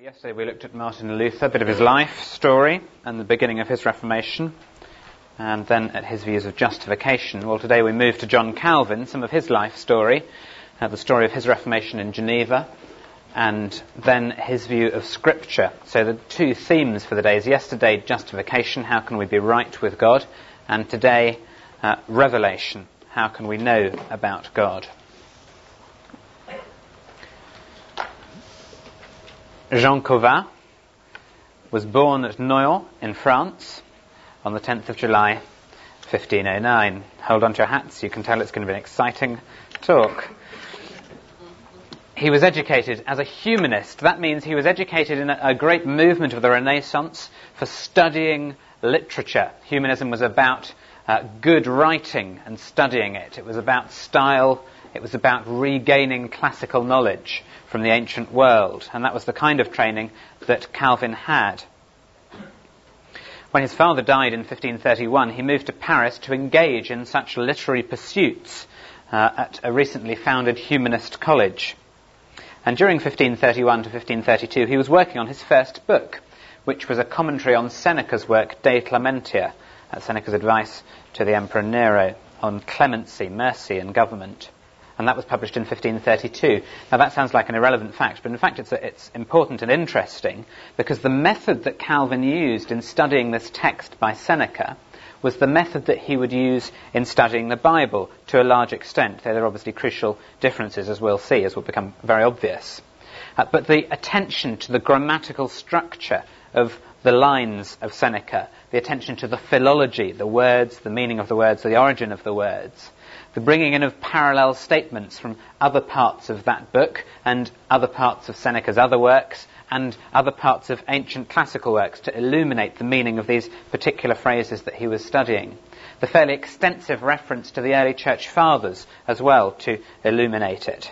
Yesterday we looked at Martin Luther, a bit of his life story and the beginning of his Reformation, and then at his views of justification. Well, today we move to John Calvin, some of his life story, the story of his Reformation in Geneva, and then his view of Scripture. So the two themes for the day is yesterday, justification, how can we be right with God, and today, revelation, how can we know about God. Jean Cauvin was born at Noyon in France on the 10th of July 1509. Hold on to your hats, you can tell it's going to be an exciting talk. He was educated as a humanist. That means he was educated in a great movement of the Renaissance for studying literature. Humanism was about good writing and studying it. It was about style. It was about regaining classical knowledge from the ancient world, and that was the kind of training that Calvin had. When his father died in 1531, he moved to Paris to engage in such literary pursuits at a recently founded humanist college. And during 1531 to 1532, he was working on his first book, which was a commentary on Seneca's work, De Clementia, Seneca's advice to the Emperor Nero on clemency, mercy, and government. And that was published in 1532. Now that sounds like an irrelevant fact, but in fact it's important and interesting because the method that Calvin used in studying this text by Seneca was the method that he would use in studying the Bible to a large extent. There are obviously crucial differences, as we'll see, as will become very obvious. But the attention to the grammatical structure of the lines of Seneca, the attention to the philology, the words, the meaning of the words, the origin of the words, the bringing in of parallel statements from other parts of that book and other parts of Seneca's other works and other parts of ancient classical works to illuminate the meaning of these particular phrases that he was studying. The fairly extensive reference to the early church fathers as well to illuminate it.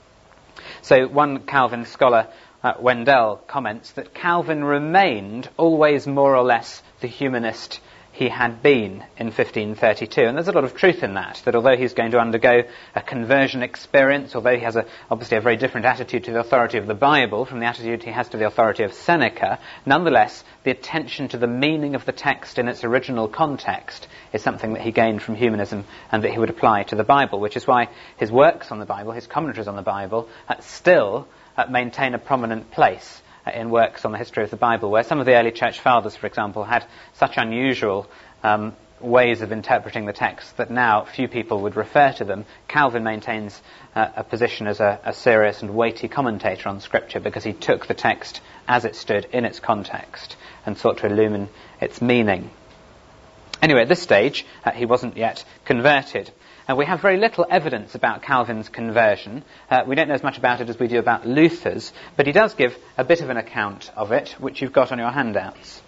So one Calvin scholar, Wendell, comments that Calvin remained always more or less the humanist he had been in 1532. And there's a lot of truth in that although he's going to undergo a conversion experience, although he has obviously a very different attitude to the authority of the Bible from the attitude he has to the authority of Seneca, nonetheless, the attention to the meaning of the text in its original context is something that he gained from humanism and that he would apply to the Bible, which is why his works on the Bible, his commentaries on the Bible, still maintain a prominent place in works on the history of the Bible, where some of the early church fathers, for example, had such unusual ways of interpreting the text that now few people would refer to them. Calvin maintains a position as a serious and weighty commentator on Scripture because he took the text as it stood in its context and sought to illumine its meaning. Anyway, at this stage, he wasn't yet converted. And we have very little evidence about Calvin's conversion. We don't know as much about it as we do about Luther's, but he does give a bit of an account of it, which you've got on your handouts.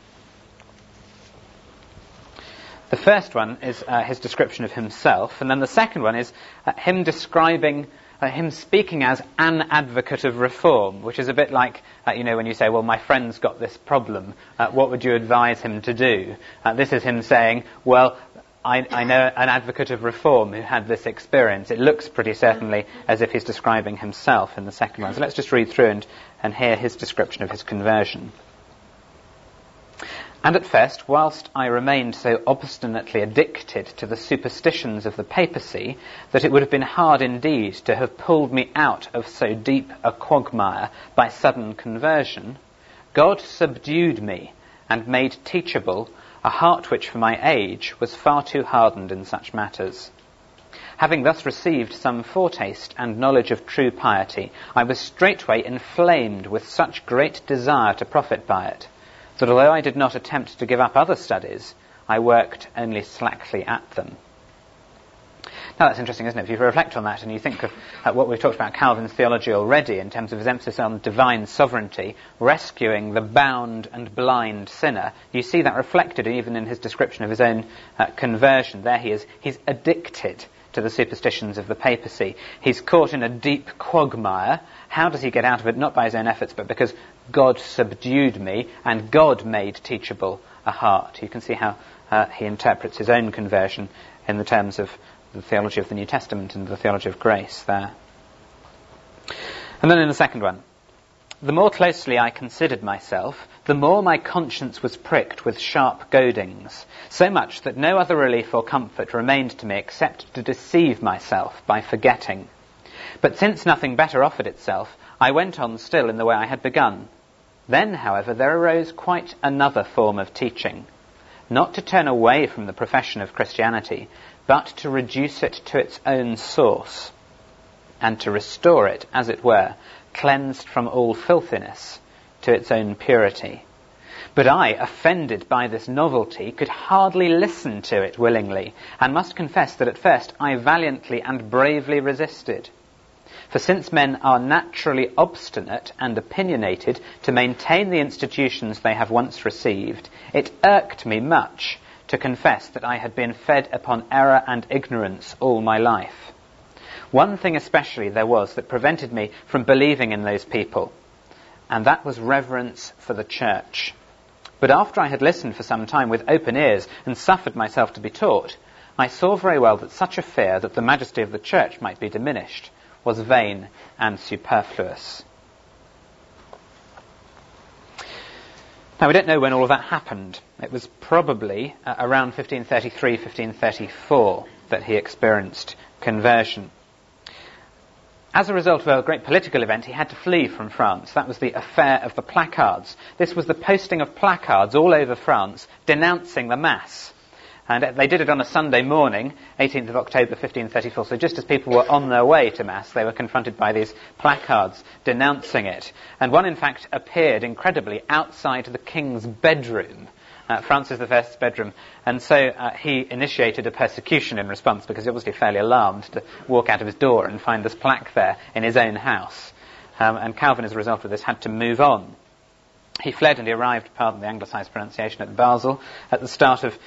The first one is his description of himself, and then the second one is him describing, him speaking as an advocate of reform, which is a bit like, when you say, well, my friend's got this problem, what would you advise him to do? This is him saying, well, I know an advocate of reform who had this experience. It looks pretty certainly as if he's describing himself in the second one. So let's just read through and hear his description of his conversion. And at first, whilst I remained so obstinately addicted to the superstitions of the papacy that it would have been hard indeed to have pulled me out of so deep a quagmire by sudden conversion, God subdued me and made teachable a heart which for my age was far too hardened in such matters. Having thus received some foretaste and knowledge of true piety, I was straightway inflamed with such great desire to profit by it, that although I did not attempt to give up other studies, I worked only slackly at them. Now that's interesting, isn't it? If you reflect on that and you think of what we've talked about Calvin's theology already in terms of his emphasis on divine sovereignty, rescuing the bound and blind sinner, you see that reflected even in his description of his own conversion. There he is. He's addicted to the superstitions of the papacy. He's caught in a deep quagmire. How does he get out of it? Not by his own efforts, but because God subdued me and God made teachable a heart. You can see how he interprets his own conversion in the terms of the theology of the New Testament and the theology of grace there. And then in the second one, The more closely I considered myself, the more my conscience was pricked with sharp goadings, so much that no other relief or comfort remained to me except to deceive myself by forgetting. But since nothing better offered itself, I went on still in the way I had begun. Then, however, there arose quite another form of teaching, not to turn away from the profession of Christianity, but to reduce it to its own source, and to restore it, as it were, cleansed from all filthiness, to its own purity. But I, offended by this novelty, could hardly listen to it willingly, and must confess that at first I valiantly and bravely resisted. For since men are naturally obstinate and opinionated to maintain the institutions they have once received, it irked me much to confess that I had been fed upon error and ignorance all my life. One thing especially there was that prevented me from believing in those people, and that was reverence for the church. But after I had listened for some time with open ears and suffered myself to be taught, I saw very well that such a fear that the majesty of the church might be diminished was vain and superfluous. Now, we don't know when all of that happened. It was probably around 1533, 1534 that he experienced conversion. As a result of a great political event, he had to flee from France. That was the affair of the placards. This was the posting of placards all over France denouncing the Mass. And they did it on a Sunday morning, 18th of October 1534. So just as people were on their way to Mass, they were confronted by these placards denouncing it. And one, in fact, appeared incredibly outside the king's bedroom, Francis I's bedroom. And so he initiated a persecution in response, because he was obviously fairly alarmed to walk out of his door and find this plaque there in his own house. And Calvin, as a result of this, had to move on. He fled and he arrived, pardon the anglicised pronunciation, at Basel at the start of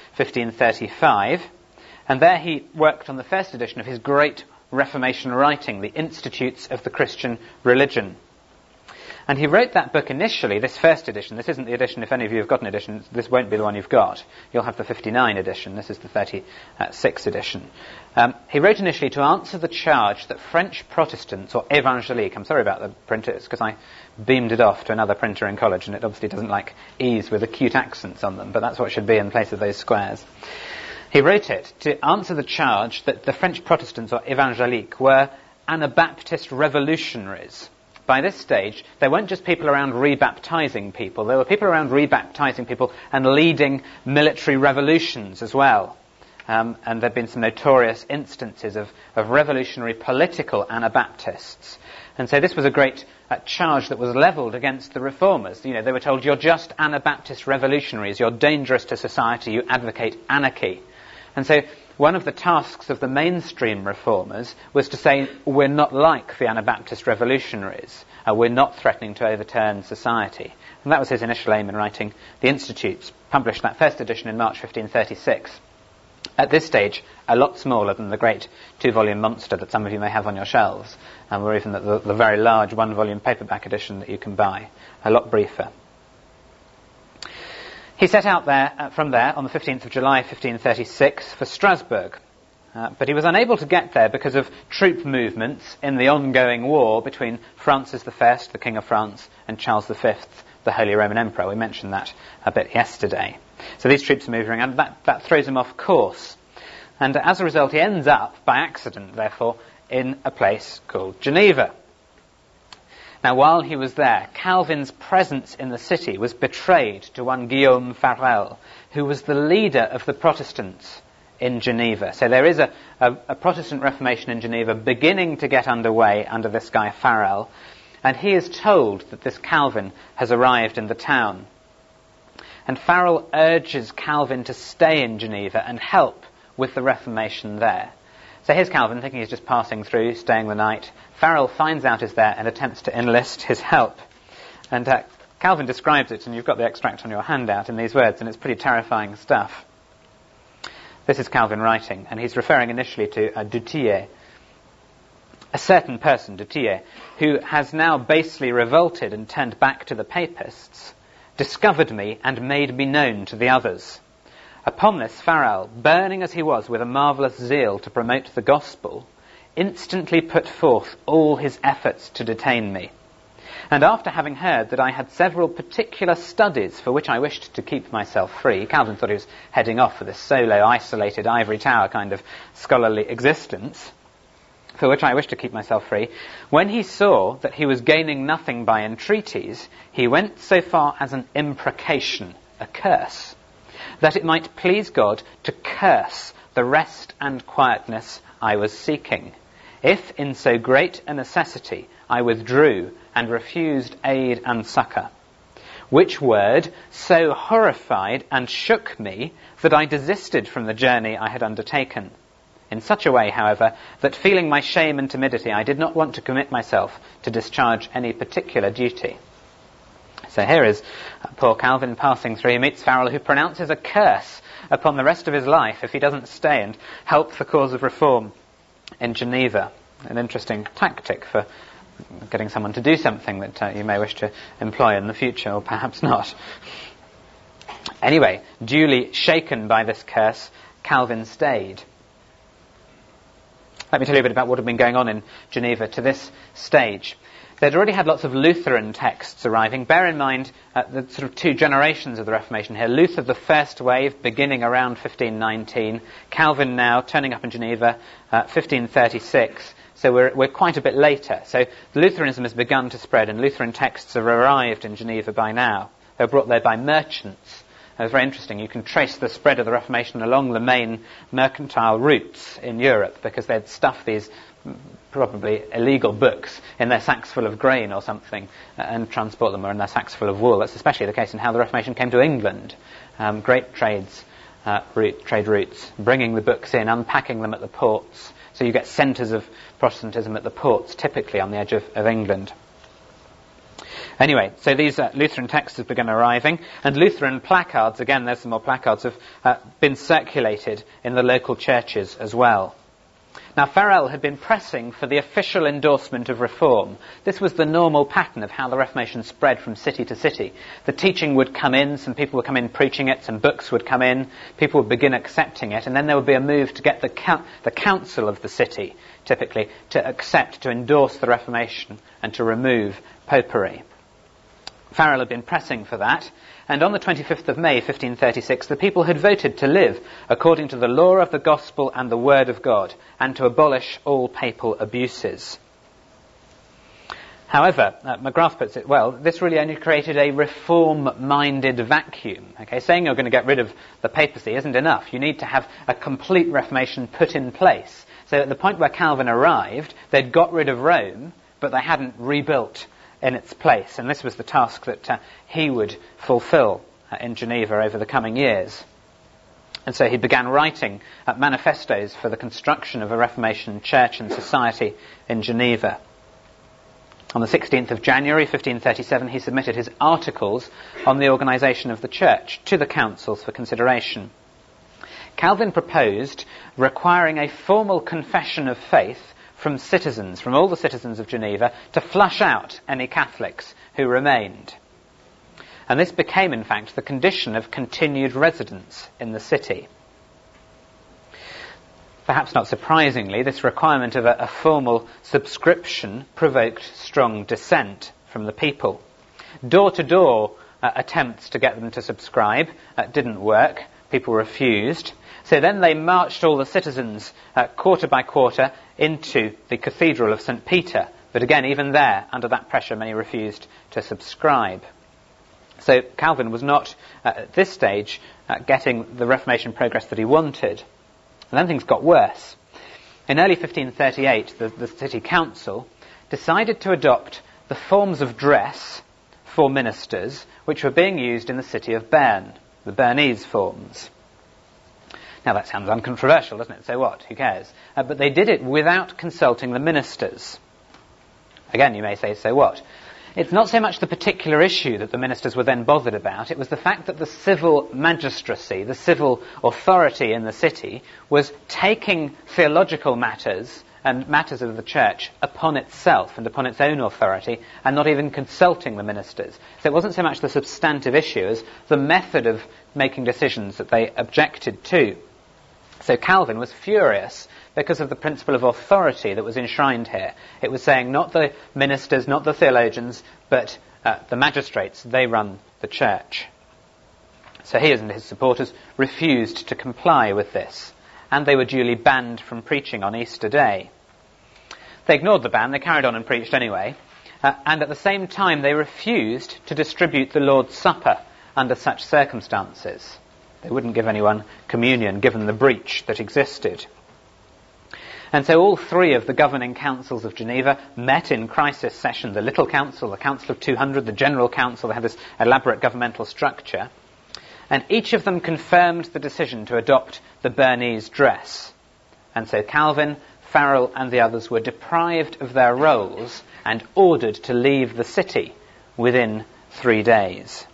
1535. And there he worked on the first edition of his great Reformation writing, The Institutes of the Christian Religion. And he wrote that book initially, this first edition. This isn't the edition, if any of you have got an edition, this won't be the one you've got. You'll have the 59 edition. This is the 36 edition. He wrote initially to answer the charge that French Protestants, or évangéliques, I'm sorry about the printer, it's because I beamed it off to another printer in college, and it obviously doesn't like E's with acute accents on them, but that's what should be in place of those squares. He wrote it to answer the charge that the French Protestants, or évangéliques, were Anabaptist revolutionaries. By this stage, there weren't just people around rebaptizing people. There were people around rebaptizing people and leading military revolutions as well. And there have been some notorious instances of revolutionary political Anabaptists. And so this was a great charge that was levelled against the reformers. You know, they were told, you're just Anabaptist revolutionaries, you're dangerous to society, you advocate anarchy. And so one of the tasks of the mainstream reformers was to say, we're not like the Anabaptist revolutionaries. We're not threatening to overturn society. And that was his initial aim in writing The Institutes, published that first edition in March 1536. At this stage, a lot smaller than the great 2-volume monster that some of you may have on your shelves, or even the very large 1-volume paperback edition that you can buy. A lot briefer. He set out from there on the 15th of July 1536 for Strasbourg, but he was unable to get there because of troop movements in the ongoing war between Francis I, the King of France, and Charles V, the Holy Roman Emperor. We mentioned that a bit yesterday. So these troops are moving around, and that throws him off course. And as a result, he ends up, by accident, therefore, in a place called Geneva. Now, while he was there, Calvin's presence in the city was betrayed to one Guillaume Farel, who was the leader of the Protestants in Geneva. So there is a Protestant Reformation in Geneva beginning to get underway under this guy Farel, and he is told that this Calvin has arrived in the town. And Farel urges Calvin to stay in Geneva and help with the Reformation there. So here's Calvin, thinking he's just passing through, staying the night. Farel finds out he's there and attempts to enlist his help. And Calvin describes it, and you've got the extract on your handout in these words, and it's pretty terrifying stuff. This is Calvin writing, and he's referring initially to Duthier. A certain person, Duthier, who has now basely revolted and turned back to the papists, discovered me and made me known to the others. Upon this, Farel, burning as he was with a marvellous zeal to promote the gospel, instantly put forth all his efforts to detain me. And after having heard that I had several particular studies for which I wished to keep myself free, Calvin thought he was heading off for this solo, isolated, ivory tower kind of scholarly existence, for which I wished to keep myself free, when he saw that he was gaining nothing by entreaties, he went so far as an imprecation, a curse, that it might please God to curse the rest and quietness I was seeking, if in so great a necessity I withdrew and refused aid and succour. Which word so horrified and shook me that I desisted from the journey I had undertaken, in such a way, however, that feeling my shame and timidity, I did not want to commit myself to discharge any particular duty. So here is poor Calvin passing through. He meets Farel, who pronounces a curse upon the rest of his life if he doesn't stay and help the cause of reform in Geneva. An interesting tactic for getting someone to do something that you may wish to employ in the future, or perhaps not. Anyway, duly shaken by this curse, Calvin stayed. Let me tell you a bit about what had been going on in Geneva to this stage. They'd already had lots of Lutheran texts arriving. Bear in mind the sort of two generations of the Reformation here. Luther, the first wave, beginning around 1519. Calvin now, turning up in Geneva, 1536. So we're quite a bit later. So Lutheranism has begun to spread, and Lutheran texts have arrived in Geneva by now. They were brought there by merchants. It was very interesting. You can trace the spread of the Reformation along the main mercantile routes in Europe, because they'd stuff these probably illegal books in their sacks full of grain or something and transport them, or in their sacks full of wool. That's especially the case in how the Reformation came to England. Great trade routes, bringing the books in, unpacking them at the ports. So you get centres of Protestantism at the ports, typically on the edge of England. Anyway, so these Lutheran texts have begun arriving, and Lutheran placards, again, there's some more placards, have been circulated in the local churches as well. Now, Farel had been pressing for the official endorsement of reform. This was the normal pattern of how the Reformation spread from city to city. The teaching would come in, some people would come in preaching it, some books would come in, people would begin accepting it, and then there would be a move to get the council of the city, typically, to accept, to endorse the Reformation and to remove popery. Farel had been pressing for that, and on the 25th of May 1536 the people had voted to live according to the law of the gospel and the word of God, and to abolish all papal abuses. However, McGrath puts it well, this really only created a reform-minded vacuum. Okay, saying you're going to get rid of the papacy isn't enough. You need to have a complete reformation put in place. So at the point where Calvin arrived, they'd got rid of Rome, but they hadn't rebuilt in its place, and this was the task that he would fulfill in Geneva over the coming years. And so he began writing manifestos for the construction of a Reformation church and society in Geneva. On the 16th of January 1537 he submitted his articles on the organisation of the church to the councils for consideration. Calvin proposed requiring a formal confession of faith from citizens, from all the citizens of Geneva, to flush out any Catholics who remained. And this became, in fact, the condition of continued residence in the city. Perhaps not surprisingly, this requirement of a formal subscription provoked strong dissent from the people. Door-to-door attempts to get them to subscribe didn't work. People refused. So then they marched all the citizens quarter by quarter into the Cathedral of St. Peter. But again, even there, under that pressure, many refused to subscribe. So Calvin was not, at this stage, getting the Reformation progress that he wanted. And then things got worse. In early 1538, the city council decided to adopt the forms of dress for ministers which were being used in the city of Bern, the Bernese forms. Now that sounds uncontroversial, doesn't it? So what? Who cares? But they did it without consulting the ministers. Again, you may say, so what? It's not so much the particular issue that the ministers were then bothered about. It was the fact that the civil magistracy, the civil authority in the city, was taking theological matters and matters of the church upon itself and upon its own authority, and not even consulting the ministers. So it wasn't so much the substantive issue as the method of making decisions that they objected to. So Calvin was furious because of the principle of authority that was enshrined here. It was saying not the ministers, not the theologians, but the magistrates, they run the church. So he and his supporters refused to comply with this, and they were duly banned from preaching on Easter Day. They ignored the ban, they carried on and preached anyway, and at the same time they refused to distribute the Lord's Supper under such circumstances. They wouldn't give anyone communion given the breach that existed. And so all three of the governing councils of Geneva met in crisis session: the Little Council, the Council of 200, the General Council. They had this elaborate governmental structure. And each of them confirmed the decision to adopt the Bernese dress. And so Calvin, Farel and the others were deprived of their roles and ordered to leave the city within 3 days.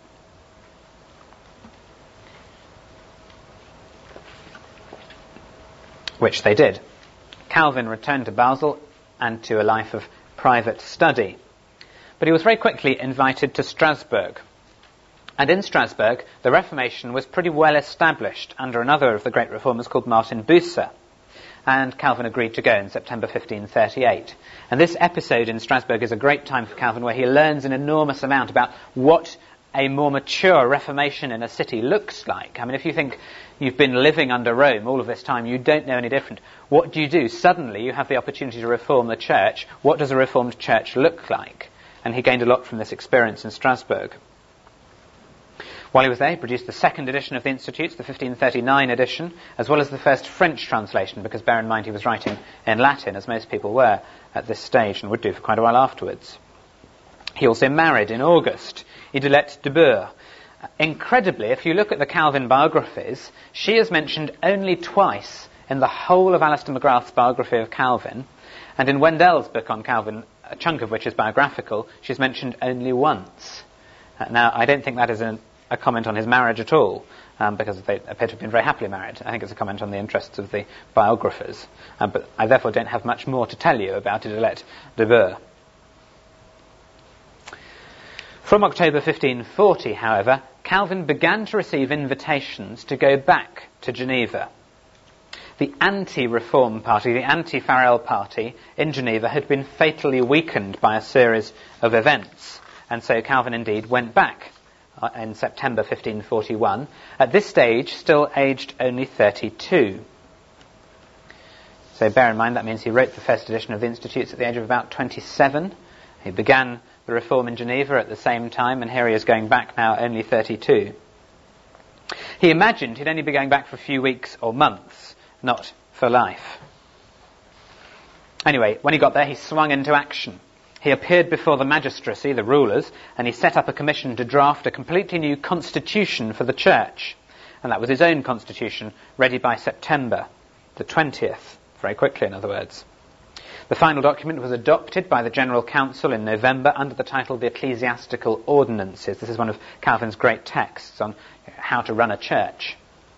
Which they did. Calvin returned to Basel and to a life of private study. But he was very quickly invited to Strasbourg. And in Strasbourg, the Reformation was pretty well established under another of the great reformers called Martin Bucer. And Calvin agreed to go in September 1538. And this episode in Strasbourg is a great time for Calvin, where he learns an enormous amount about what a more mature Reformation in a city looks like. I mean, if you think you've been living under Rome all of this time, you don't know any different. What do? Suddenly you have the opportunity to reform the church. What does a reformed church look like? And he gained a lot from this experience in Strasbourg. While he was there, he produced the second edition of the Institutes, the 1539 edition, as well as the first French translation, because bear in mind he was writing in Latin, as most people were at this stage, and would do for quite a while afterwards. He also married in August Idelette de Boer. Incredibly, if you look at the Calvin biographies, she is mentioned only twice in the whole of Alistair McGrath's biography of Calvin, and in Wendell's book on Calvin, a chunk of which is biographical, she's mentioned only once. Now, I don't think that is a comment on his marriage at all, because they appear to have been very happily married. I think it's a comment on the interests of the biographers. But I therefore don't have much more to tell you about Idelette de Boer. From October 1540, however, Calvin began to receive invitations to go back to Geneva. The anti-reform party, the anti-Farel party in Geneva, had been fatally weakened by a series of events. And so Calvin indeed went back in September 1541, at this stage still aged only 32. So bear in mind that means he wrote the first edition of the Institutes at the age of about 27. He began the reform in Geneva at the same time, and here he is going back now only 32. He imagined he'd only be going back for a few weeks or months, not for life. Anyway, when he got there, he swung into action. He appeared before the magistracy, the rulers, and he set up a commission to draft a completely new constitution for the church. And that was his own constitution, ready by September the 20th, very quickly in other words. The final document was adopted by the General Council in November under the title The Ecclesiastical Ordinances. This is one of Calvin's great texts on how to run a church.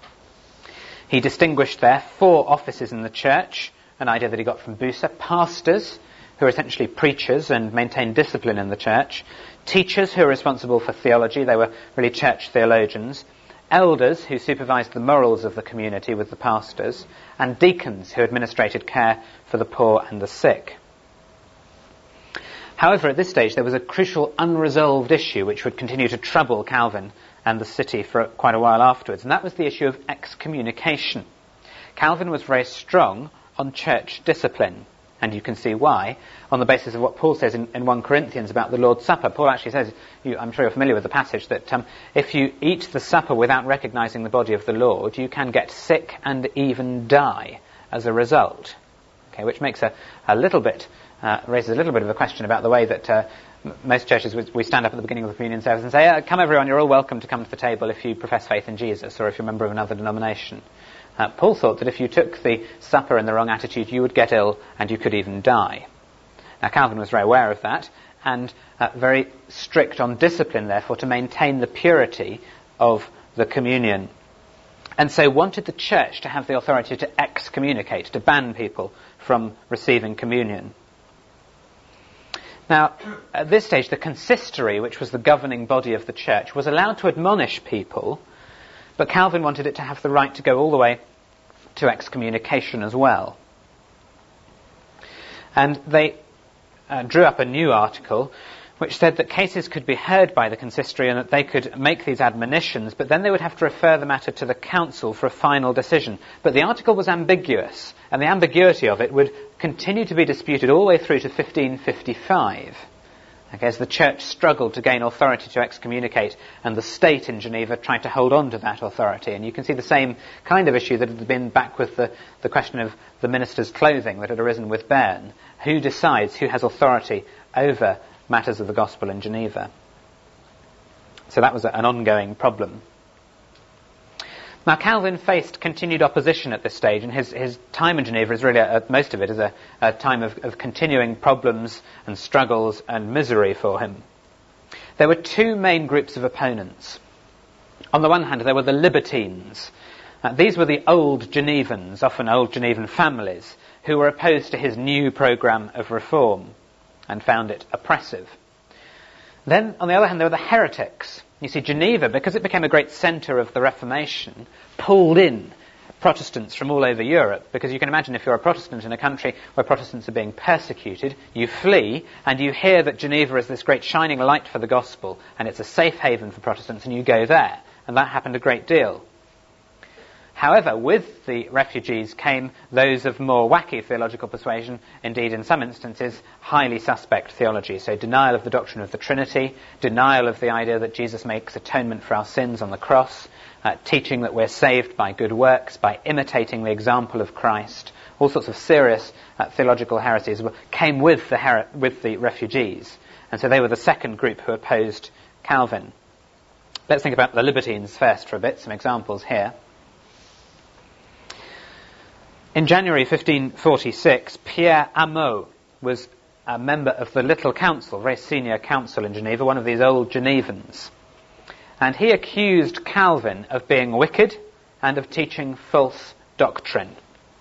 He distinguished there 4 offices in the church, an idea that he got from Bucer: pastors, who are essentially preachers and maintain discipline in the church; teachers, who are responsible for theology, they were really church theologians; elders, who supervised the morals of the community with the pastors; and deacons, who administrated care for the poor and the sick. However, at this stage there was a crucial unresolved issue which would continue to trouble Calvin and the city for quite a while afterwards, and that was the issue of excommunication. Calvin was very strong on church discipline. And you can see why, on the basis of what Paul says in 1 Corinthians about the Lord's Supper. Paul actually says, I'm sure you're familiar with the passage, that if you eat the supper without recognizing the body of the Lord, you can get sick and even die as a result. Okay, which makes raises a little bit of a question about the way that most churches, we stand up at the beginning of the communion service and say, come everyone, you're all welcome to come to the table if you profess faith in Jesus or if you're a member of another denomination. Paul thought that if you took the supper in the wrong attitude, you would get ill and you could even die. Now, Calvin was very aware of that and very strict on discipline, therefore, to maintain the purity of the communion. And so wanted the church to have the authority to excommunicate, to ban people from receiving communion. Now, at this stage, the consistory, which was the governing body of the church, was allowed to admonish people, but Calvin wanted it to have the right to go all the way to excommunication as well. And they drew up a new article which said that cases could be heard by the consistory and that they could make these admonitions, but then they would have to refer the matter to the council for a final decision. But the article was ambiguous, and the ambiguity of it would continue to be disputed all the way through to 1555. As the church struggled to gain authority to excommunicate, and the state in Geneva tried to hold on to that authority. And you can see the same kind of issue that had been back with the question of the minister's clothing that had arisen with Bern. Who decides, who has authority over matters of the gospel in Geneva? So that was an ongoing problem. Now, Calvin faced continued opposition at this stage, and his time in Geneva is really, most of it is a time of continuing problems and struggles and misery for him. There were two main groups of opponents. On the one hand, there were the libertines. These were the old Genevans, often old Genevan families, who were opposed to his new programme of reform and found it oppressive. Then, on the other hand, there were the heretics. You see, Geneva, because it became a great centre of the Reformation, pulled in Protestants from all over Europe, because you can imagine if you're a Protestant in a country where Protestants are being persecuted, you flee, and you hear that Geneva is this great shining light for the gospel, and it's a safe haven for Protestants, and you go there. And that happened a great deal. However, with the refugees came those of more wacky theological persuasion, indeed in some instances highly suspect theology. So denial of the doctrine of the Trinity, denial of the idea that Jesus makes atonement for our sins on the cross, teaching that we're saved by good works, by imitating the example of Christ. All sorts of serious theological heresies came with the refugees. And so they were the second group who opposed Calvin. Let's think about the libertines first for a bit, some examples here. In January 1546, Pierre Ameau was a member of the Little Council, a very senior council in Geneva, one of these old Genevans. And he accused Calvin of being wicked and of teaching false doctrine.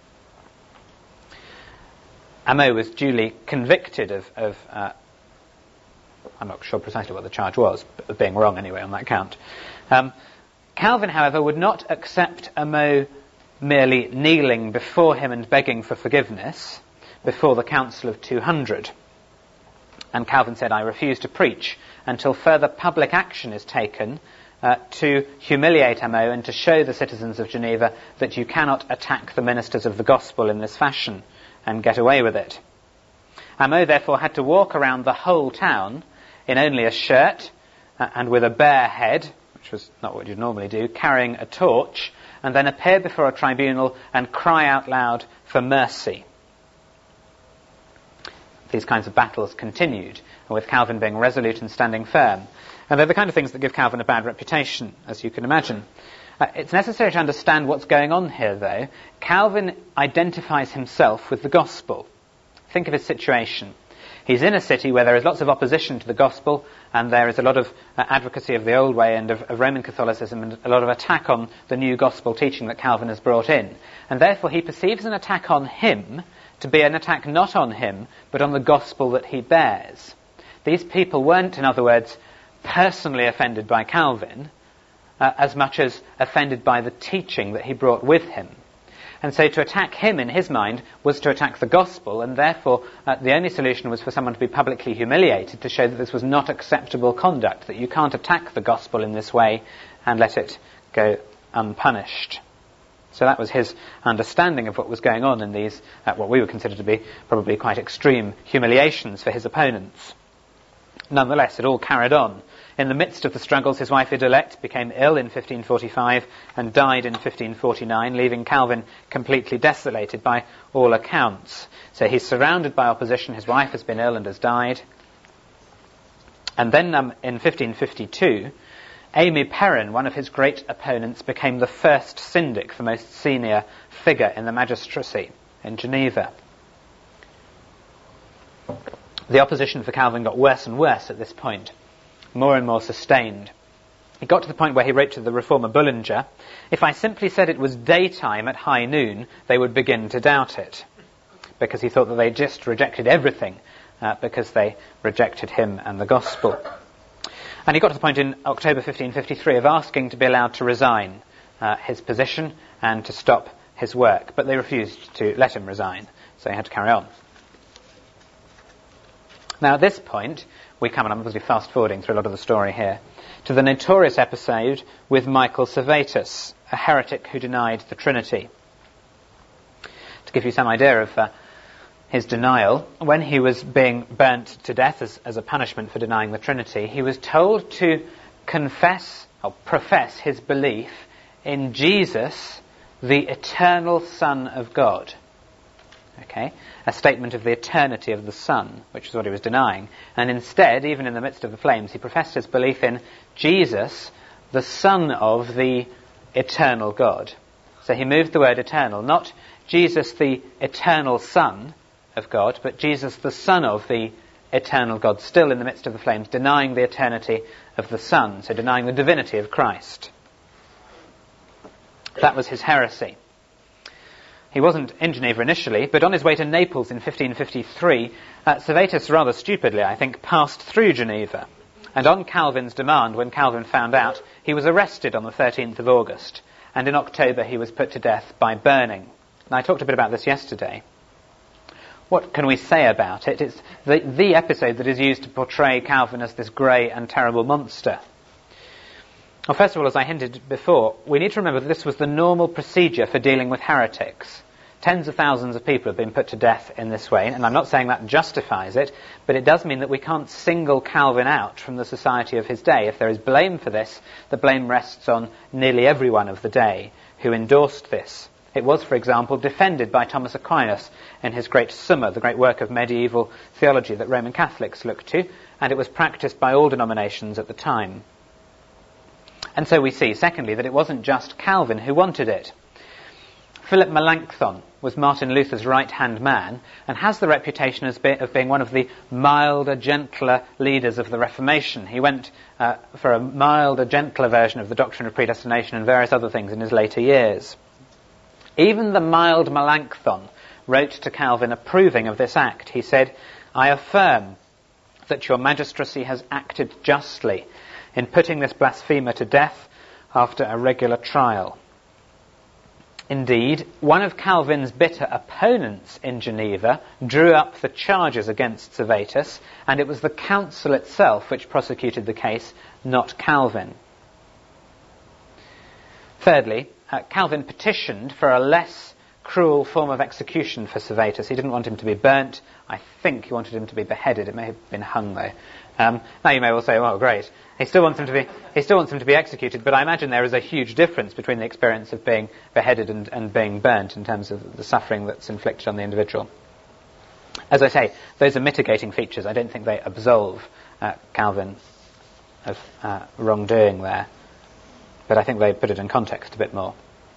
Ameau was duly convicted of I'm not sure precisely what the charge was, but of being wrong anyway on that count. Calvin, however, would not accept Ameau merely kneeling before him and begging for forgiveness before the Council of 200. And Calvin said, I refuse to preach until further public action is taken to humiliate Ameau and to show the citizens of Geneva that you cannot attack the ministers of the gospel in this fashion and get away with it. Ameau therefore had to walk around the whole town in only a shirt and with a bare head, which was not what you'd normally do, carrying a torch, and then appear before a tribunal and cry out loud for mercy. These kinds of battles continued, with Calvin being resolute and standing firm. And they're the kind of things that give Calvin a bad reputation, as you can imagine. It's necessary to understand what's going on here, though. Calvin identifies himself with the gospel. Think of his situation. He's in a city where there is lots of opposition to the gospel, and there is a lot of advocacy of the old way and of Roman Catholicism, and a lot of attack on the new gospel teaching that Calvin has brought in. And therefore he perceives an attack on him to be an attack not on him, but on the gospel that he bears. These people weren't, in other words, personally offended by Calvin, as much as offended by the teaching that he brought with him. And so to attack him, in his mind, was to attack the gospel, and therefore the only solution was for someone to be publicly humiliated to show that this was not acceptable conduct, that you can't attack the gospel in this way and let it go unpunished. So that was his understanding of what was going on in these, what we would consider to be probably quite extreme humiliations for his opponents. Nonetheless, it all carried on. In the midst of the struggles, his wife Idolette became ill in 1545 and died in 1549, leaving Calvin completely desolated by all accounts. So he's surrounded by opposition. His wife has been ill and has died. And then in 1552, Aimé Perrin, one of his great opponents, became the first syndic, the most senior figure in the magistracy in Geneva. The opposition for Calvin got worse and worse at this point, more and more sustained. It got to the point where he wrote to the reformer Bullinger, if I simply said it was daytime at high noon, they would begin to doubt it, because he thought that they just rejected everything, because they rejected him and the gospel. And he got to the point in October 1553 of asking to be allowed to resign his position and to stop his work, but they refused to let him resign, so he had to carry on. Now at this point, we come, and I'm obviously fast-forwarding through a lot of the story here, to the notorious episode with Michael Servetus, a heretic who denied the Trinity. To give you some idea of his denial, when he was being burnt to death as a punishment for denying the Trinity, he was told to confess or profess his belief in Jesus, the eternal Son of God. Okay? A statement of the eternity of the Son, which is what he was denying. And instead, even in the midst of the flames, he professed his belief in Jesus, the Son of the eternal God. So he moved the word eternal, not Jesus the eternal Son of God, but Jesus the Son of the eternal God, still in the midst of the flames, denying the eternity of the Son, so denying the divinity of Christ. That was his heresy. He wasn't in Geneva initially, but on his way to Naples in 1553, Servetus, rather stupidly, I think, passed through Geneva. And on Calvin's demand, when Calvin found out, he was arrested on the 13th of August, and in October he was put to death by burning. And I talked a bit about this yesterday. What can we say about it? It's the episode that is used to portray Calvin as this grey and terrible monster. Well, first of all, as I hinted before, we need to remember that this was the normal procedure for dealing with heretics. Tens of thousands of people have been put to death in this way, and I'm not saying that justifies it, but it does mean that we can't single Calvin out from the society of his day. If there is blame for this, the blame rests on nearly everyone of the day who endorsed this. It was, for example, defended by Thomas Aquinas in his great Summa, the great work of medieval theology that Roman Catholics looked to, and it was practiced by all denominations at the time. And so we see, secondly, that it wasn't just Calvin who wanted it. Philip Melanchthon was Martin Luther's right-hand man and has the reputation of being one of the milder, gentler leaders of the Reformation. He went for a milder, gentler version of the doctrine of predestination and various other things in his later years. Even the mild Melanchthon wrote to Calvin approving of this act. He said, "I affirm that your magistracy has acted justly in putting this blasphemer to death after a regular trial." Indeed, one of Calvin's bitter opponents in Geneva drew up the charges against Servetus, and it was the council itself which prosecuted the case, not Calvin. Thirdly, Calvin petitioned for a less cruel form of execution for Servetus. He didn't want him to be burnt. I think he wanted him to be beheaded. It may have been hung, though. Now you may well say, "Oh, great. He still wants him to be executed," but I imagine there is a huge difference between the experience of being beheaded and being burnt in terms of the suffering that's inflicted on the individual. As I say, those are mitigating features. I don't think they absolve Calvin of wrongdoing there, but I think they put it in context a bit more.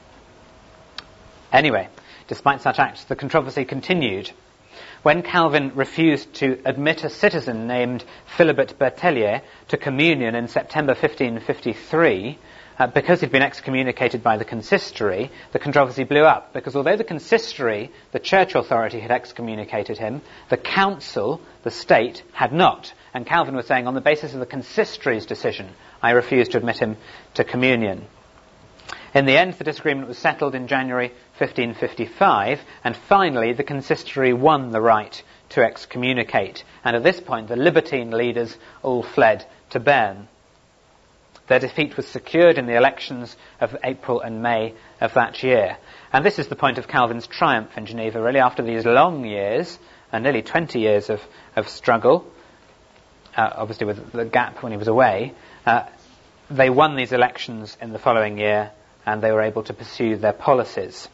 Anyway, despite such acts, the controversy continued. When Calvin refused to admit a citizen named Philibert Berthelier to communion in September 1553, because he'd been excommunicated by the consistory, the controversy blew up, because although the consistory, the church authority, had excommunicated him, the council, the state, had not. And Calvin was saying, on the basis of the consistory's decision, I refuse to admit him to communion. In the end, the disagreement was settled in January 1555, and finally the consistory won the right to excommunicate. And at this point, the libertine leaders all fled to Bern. Their defeat was secured in the elections of April and May of that year. And this is the point of Calvin's triumph in Geneva, really, after these long years, and nearly 20 years of struggle, obviously with the gap when he was away. They won these elections in the following year, and they were able to pursue their policies.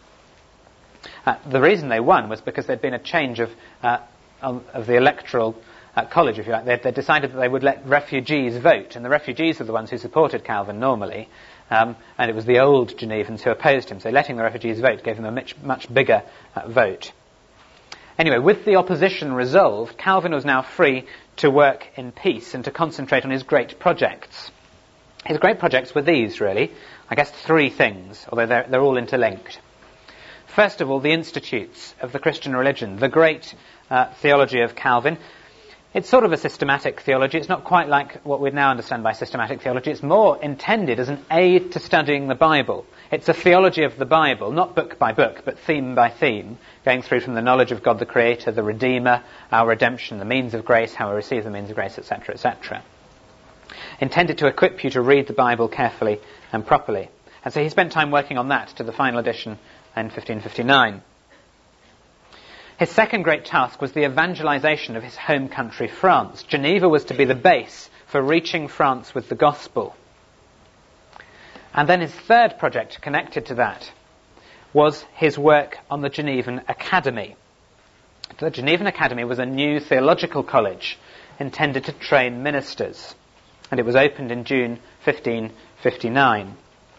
The reason they won was because there'd been a change of the electoral college, if you like. They decided that they would let refugees vote, and the refugees were the ones who supported Calvin normally, and it was the old Genevans who opposed him, so letting the refugees vote gave them a much bigger vote. Anyway, with the opposition resolved, Calvin was now free to work in peace and to concentrate on his great projects. His great projects were these, really. I guess three things, although they're all interlinked. First of all, the institutes of the Christian religion, the great theology of Calvin. It's sort of a systematic theology. It's not quite like what we now understand by systematic theology. It's more intended as an aid to studying the Bible. It's a theology of the Bible, not book by book, but theme by theme, going through from the knowledge of God the Creator, the Redeemer, our redemption, the means of grace, how we receive the means of grace, etc., etc. Intended to equip you to read the Bible carefully and properly. And so he spent time working on that to the final edition in 1559. His second great task was the evangelization of his home country, France. Geneva was to be the base for reaching France with the gospel. And then his third project connected to that was his work on the Genevan Academy. The Genevan Academy was a new theological college intended to train ministers, and it was opened in June 1559.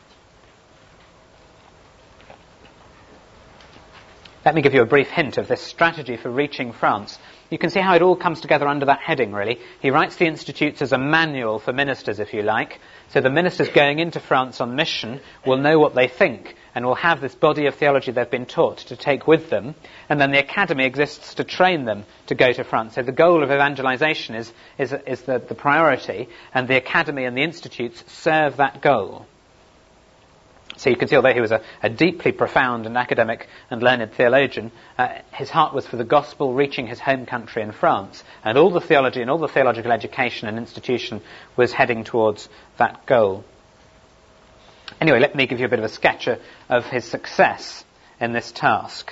Let me give you a brief hint of this strategy for reaching France. You can see how it all comes together under that heading, really. He writes the Institutes as a manual for ministers, if you like. So the ministers going into France on mission will know what they think and will have this body of theology they've been taught to take with them. And then the academy exists to train them to go to France. So the goal of evangelization is the priority, and the academy and the institutes serve that goal. So you can see, although he was a deeply profound and academic and learned theologian, his heart was for the gospel reaching his home country in France. And all the theology and all the theological education and institution was heading towards that goal. Anyway, let me give you a bit of a sketch of his success in this task.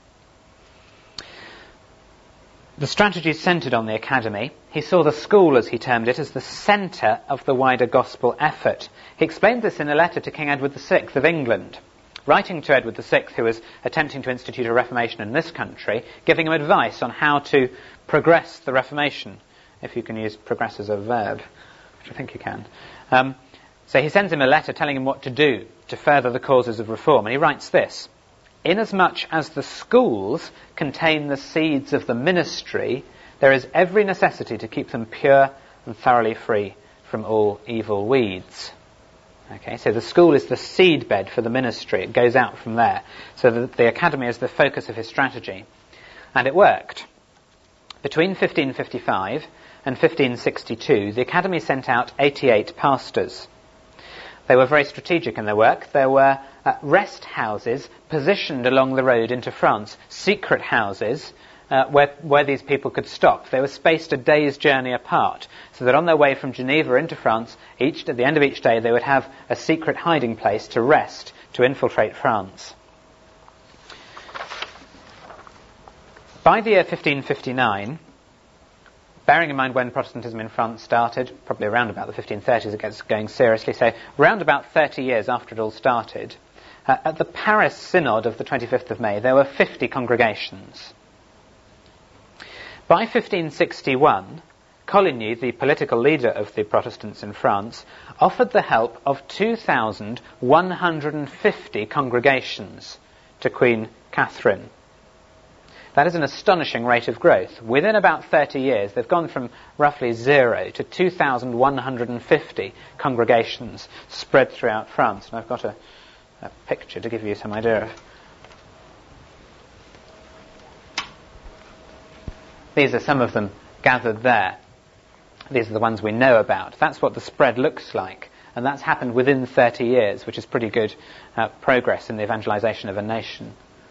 The strategy centred on the academy. He saw the school, as he termed it, as the centre of the wider gospel effort. He explained this in a letter to King Edward VI of England, writing to Edward VI, who was attempting to institute a Reformation in this country, giving him advice on how to progress the Reformation, if you can use progress as a verb, which I think you can. So he sends him a letter telling him what to do to further the causes of reform, and he writes this: "Inasmuch as the schools contain the seeds of the ministry, there is every necessity to keep them pure and thoroughly free from all evil weeds." Okay, so the school is the seedbed for the ministry. It goes out from there. So the academy is the focus of his strategy. And it worked. Between 1555 and 1562, the academy sent out 88 pastors. They were very strategic in their work. There were rest houses positioned along the road into France, secret houses where these people could stop. They were spaced a day's journey apart, so that on their way from Geneva into France, at the end of each day, they would have a secret hiding place to rest, to infiltrate France. By the year 1559, bearing in mind when Protestantism in France started, probably around about the 1530s it gets going seriously, so around about 30 years after it all started, at the Paris Synod of the 25th of May, there were 50 congregations. By 1561, Coligny, the political leader of the Protestants in France, offered the help of 2,150 congregations to Queen Catherine. That is an astonishing rate of growth. Within about 30 years, they've gone from roughly 0 to 2,150 congregations spread throughout France. And I've got a picture to give you some idea of. These are some of them gathered there. These are the ones we know about. That's what the spread looks like. And that's happened within 30 years, which is pretty good progress in the evangelization of a nation.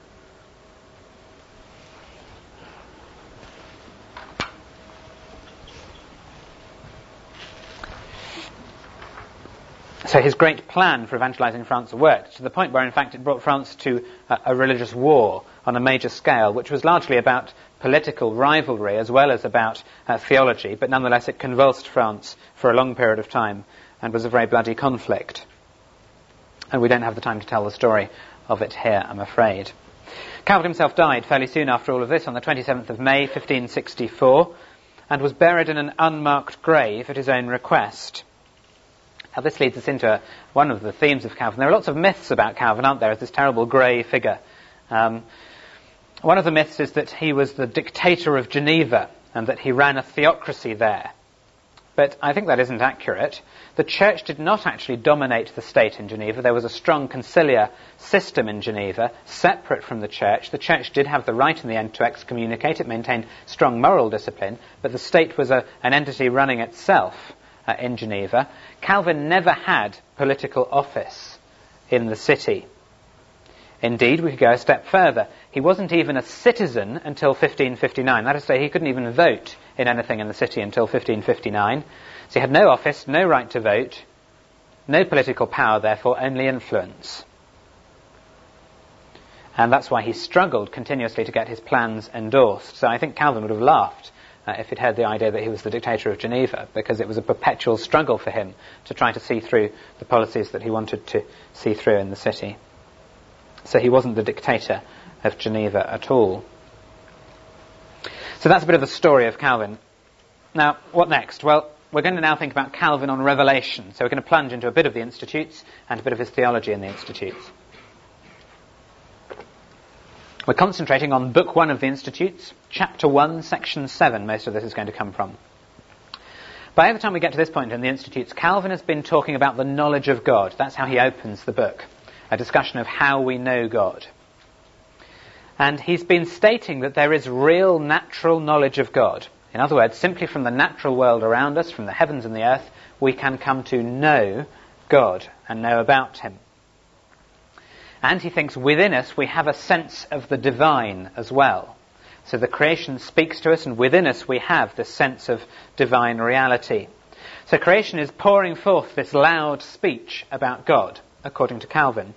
So his great plan for evangelizing France worked, to the point where, in fact, it brought France to a religious war on a major scale, which was largely about political rivalry as well as about theology, but nonetheless it convulsed France for a long period of time and was a very bloody conflict. And we don't have the time to tell the story of it here, I'm afraid. Calvin himself died fairly soon after all of this, on the 27th of May, 1564, and was buried in an unmarked grave at his own request. Now this leads us into one of the themes of Calvin. There are lots of myths about Calvin, aren't there, as this terrible grey figure. One of the myths is that he was the dictator of Geneva and that he ran a theocracy there. but I think that isn't accurate. The church did not actually dominate the state in Geneva. There was a strong conciliar system in Geneva, separate from the church. The church did have the right in the end to excommunicate. It maintained strong moral discipline, but the state was an entity running itself in Geneva. Calvin never had political office in the city. Indeed, we could go a step further. He wasn't even a citizen until 1559. That is to say, he couldn't even vote in anything in the city until 1559. So he had no office, no right to vote, no political power, therefore, only influence. And that's why he struggled continuously to get his plans endorsed. So I think Calvin would have laughed if he'd heard the idea that he was the dictator of Geneva, because it was a perpetual struggle for him to try to see through the policies that he wanted to see through in the city. So he wasn't the dictator of Geneva at all. So that's a bit of the story of Calvin. Now, what next? Well, we're going to now think about Calvin on Revelation. So we're going to plunge into a bit of the Institutes and a bit of his theology in the Institutes. We're concentrating on Book 1 of the Institutes, Chapter 1, Section 7. Most of this is going to come from. By the time we get to this point in the Institutes, Calvin has been talking about the knowledge of God. That's how he opens the book. A discussion of how we know God. And he's been stating that there is real natural knowledge of God. In other words, simply from the natural world around us, from the heavens and the earth, we can come to know God and know about him. And he thinks within us we have a sense of the divine as well. So the creation speaks to us, and within us we have this sense of divine reality. So creation is pouring forth this loud speech about God, according to Calvin.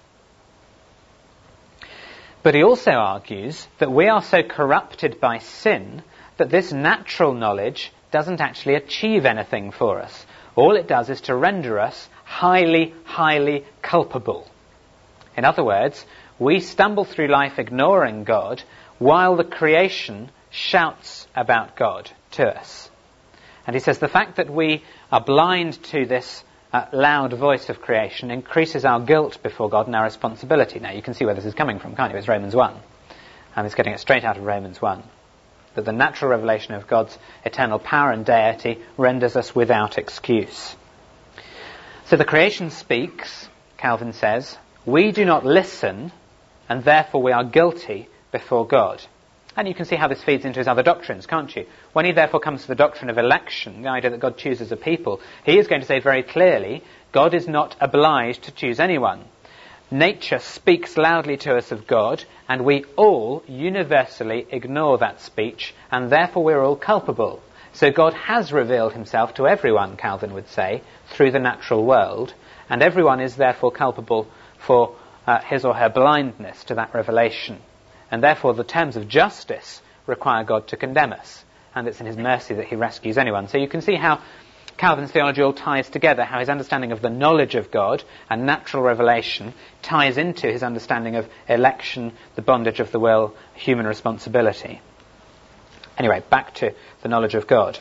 But he also argues that we are so corrupted by sin that this natural knowledge doesn't actually achieve anything for us. All it does is to render us highly, highly culpable. In other words, we stumble through life ignoring God while the creation shouts about God to us. And he says the fact that we are blind to this loud voice of creation increases our guilt before God and our responsibility. Now, you can see where this is coming from, can't you? It's Romans 1. And it's getting it straight out of Romans 1. That the natural revelation of God's eternal power and deity renders us without excuse. So the creation speaks, Calvin says, we do not listen, and therefore we are guilty before God. And you can see how this feeds into his other doctrines, can't you? When he therefore comes to the doctrine of election, the idea that God chooses a people, he is going to say very clearly, God is not obliged to choose anyone. Nature speaks loudly to us of God, and we all universally ignore that speech, and therefore we're all culpable. So God has revealed himself to everyone, Calvin would say, through the natural world, and everyone is therefore culpable for his or her blindness to that revelation. And therefore the terms of justice require God to condemn us. And it's in his mercy that he rescues anyone. So you can see how Calvin's theology all ties together, how his understanding of the knowledge of God and natural revelation ties into his understanding of election, the bondage of the will, human responsibility. Anyway, back to the knowledge of God.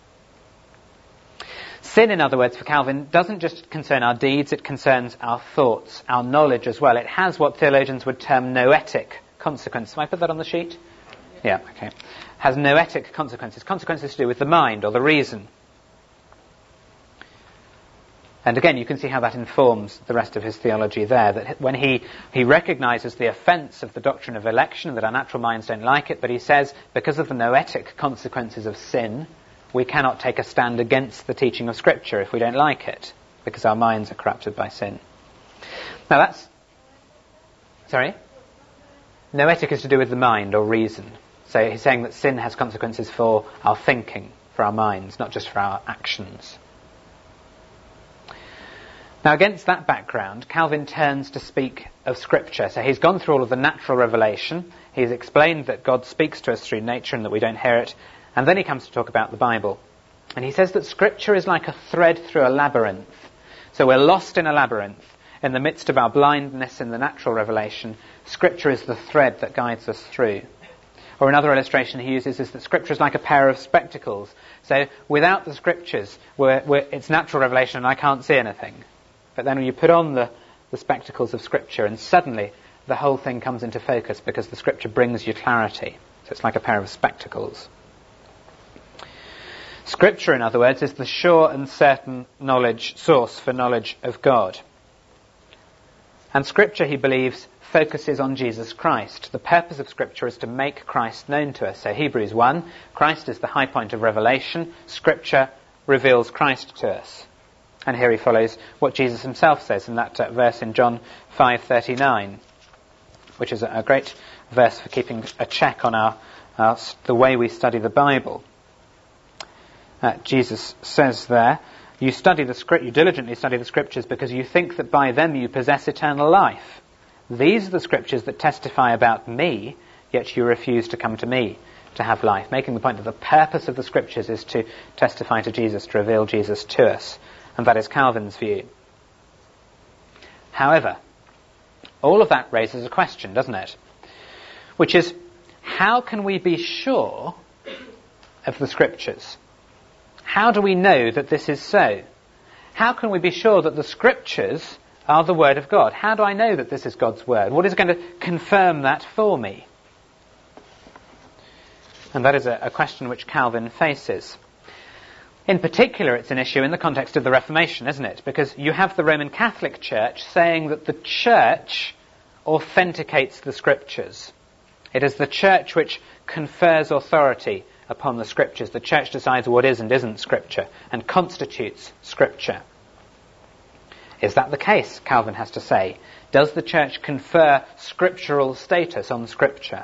Sin, in other words, for Calvin, doesn't just concern our deeds, it concerns our thoughts, our knowledge as well. It has what theologians would term noetic consequences. Have I put that on the sheet? Yeah, okay. Has noetic consequences. Consequences to do with the mind or the reason. And again, you can see how that informs the rest of his theology there, that when he recognizes the offense of the doctrine of election, that our natural minds don't like it, but he says, because of the noetic consequences of sin, we cannot take a stand against the teaching of Scripture if we don't like it, because our minds are corrupted by sin. Now that's... Sorry? Noetic is to do with the mind or reason. So he's saying that sin has consequences for our thinking, for our minds, not just for our actions. Now against that background, Calvin turns to speak of Scripture. So he's gone through all of the natural revelation. He's explained that God speaks to us through nature and that we don't hear it. And then he comes to talk about the Bible. And he says that Scripture is like a thread through a labyrinth. So we're lost in a labyrinth. In the midst of our blindness in the natural revelation, Scripture is the thread that guides us through. Or another illustration he uses is that Scripture is like a pair of spectacles. So without the Scriptures, it's natural revelation and I can't see anything. But then when you put on the spectacles of Scripture, and suddenly the whole thing comes into focus because the Scripture brings you clarity. So it's like a pair of spectacles. Scripture, in other words, is the sure and certain source for knowledge of God. And Scripture, he believes, focuses on Jesus Christ. The purpose of Scripture is to make Christ known to us. So Hebrews 1, Christ is the high point of revelation. Scripture reveals Christ to us. And here he follows what Jesus himself says in that verse in John 5:39, which is a great verse for keeping a check on the way we study the Bible. Jesus says there, you diligently study the Scriptures because you think that by them you possess eternal life. These are the Scriptures that testify about me, yet you refuse to come to me to have life. Making the point that the purpose of the Scriptures is to testify to Jesus, to reveal Jesus to us. And that is Calvin's view. However, all of that raises a question, doesn't it? Which is, how can we be sure of the Scriptures? How do we know that this is so? How can we be sure that the Scriptures are the Word of God? How do I know that this is God's Word? What is going to confirm that for me? And that is a question which Calvin faces. In particular, it's an issue in the context of the Reformation, isn't it? Because you have the Roman Catholic Church saying that the Church authenticates the Scriptures. It is the Church which confers authority upon the Scriptures. The Church decides what is and isn't Scripture and constitutes Scripture. Is that the case, Calvin has to say? Does the Church confer scriptural status on Scripture?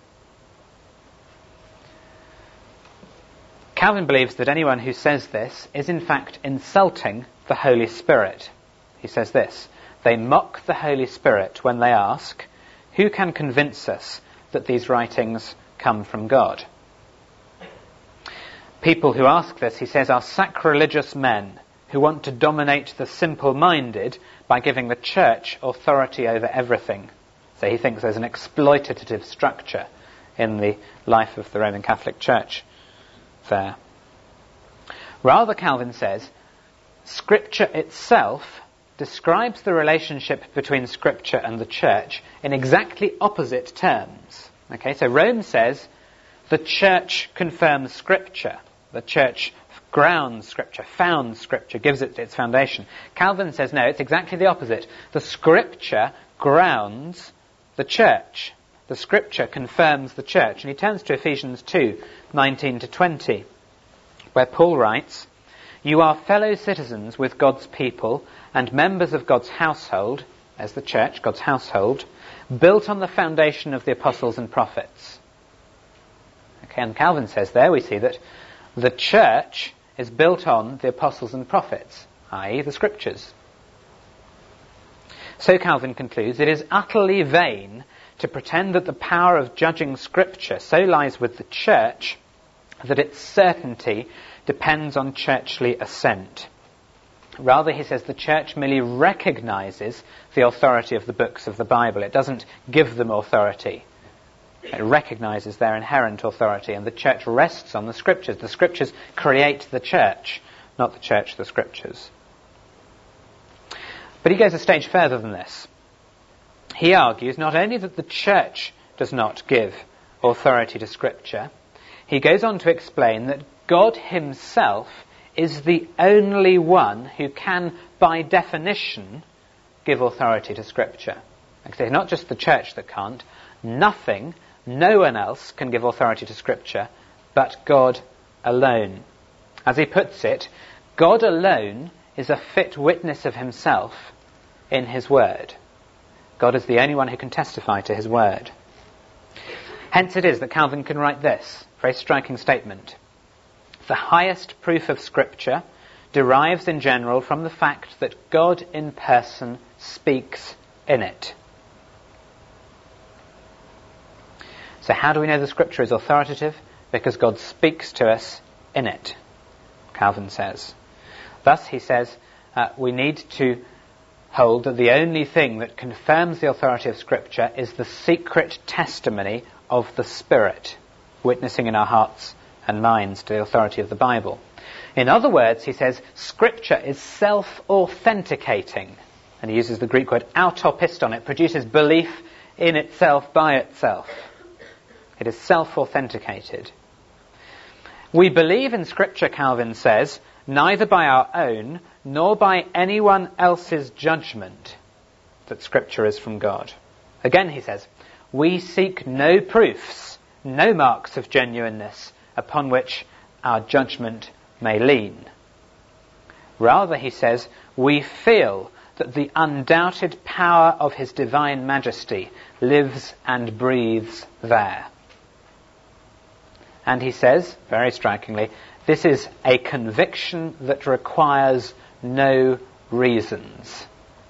Calvin believes that anyone who says this is in fact insulting the Holy Spirit. He says this, they mock the Holy Spirit when they ask, who can convince us that these writings come from God? People who ask this, he says, are sacrilegious men who want to dominate the simple-minded by giving the Church authority over everything. So he thinks there's an exploitative structure in the life of the Roman Catholic Church there. Rather, Calvin says, Scripture itself describes the relationship between Scripture and the Church in exactly opposite terms. Okay, so Rome says the Church confirms Scripture. The Church grounds Scripture, founds Scripture, gives it its foundation. Calvin says, no, it's exactly the opposite. The Scripture grounds the Church. The Scripture confirms the Church. And he turns to Ephesians 2, 19-20, where Paul writes, you are fellow citizens with God's people and members of God's household, as the Church, God's household, built on the foundation of the apostles and prophets. Okay, and Calvin says there we see that the Church is built on the apostles and prophets, i.e. the Scriptures. So Calvin concludes, it is utterly vain to pretend that the power of judging Scripture so lies with the Church that its certainty depends on churchly assent. Rather, he says, the Church merely recognizes the authority of the books of the Bible. It doesn't give them authority. It recognizes their inherent authority, and the Church rests on the Scriptures. The Scriptures create the Church, not the Church the Scriptures. But he goes a stage further than this. He argues not only that the Church does not give authority to Scripture, he goes on to explain that God himself is the only one who can, by definition, give authority to Scripture. Like I say, not just the Church that can't. No one else can give authority to Scripture but God alone. As he puts it, God alone is a fit witness of himself in his word. God is the only one who can testify to his word. Hence it is that Calvin can write this very striking statement. The highest proof of Scripture derives in general from the fact that God in person speaks in it. So how do we know the Scripture is authoritative? Because God speaks to us in it, Calvin says. Thus, he says, we need to hold that the only thing that confirms the authority of Scripture is the secret testimony of the Spirit, witnessing in our hearts and minds to the authority of the Bible. In other words, he says, Scripture is self-authenticating. And he uses the Greek word autopiston. It produces belief in itself by itself. It is self-authenticated. We believe in Scripture, Calvin says, neither by our own nor by anyone else's judgment that Scripture is from God. Again, he says, we seek no proofs, no marks of genuineness upon which our judgment may lean. Rather, he says, we feel that the undoubted power of his divine majesty lives and breathes there. And he says, very strikingly, this is a conviction that requires no reasons.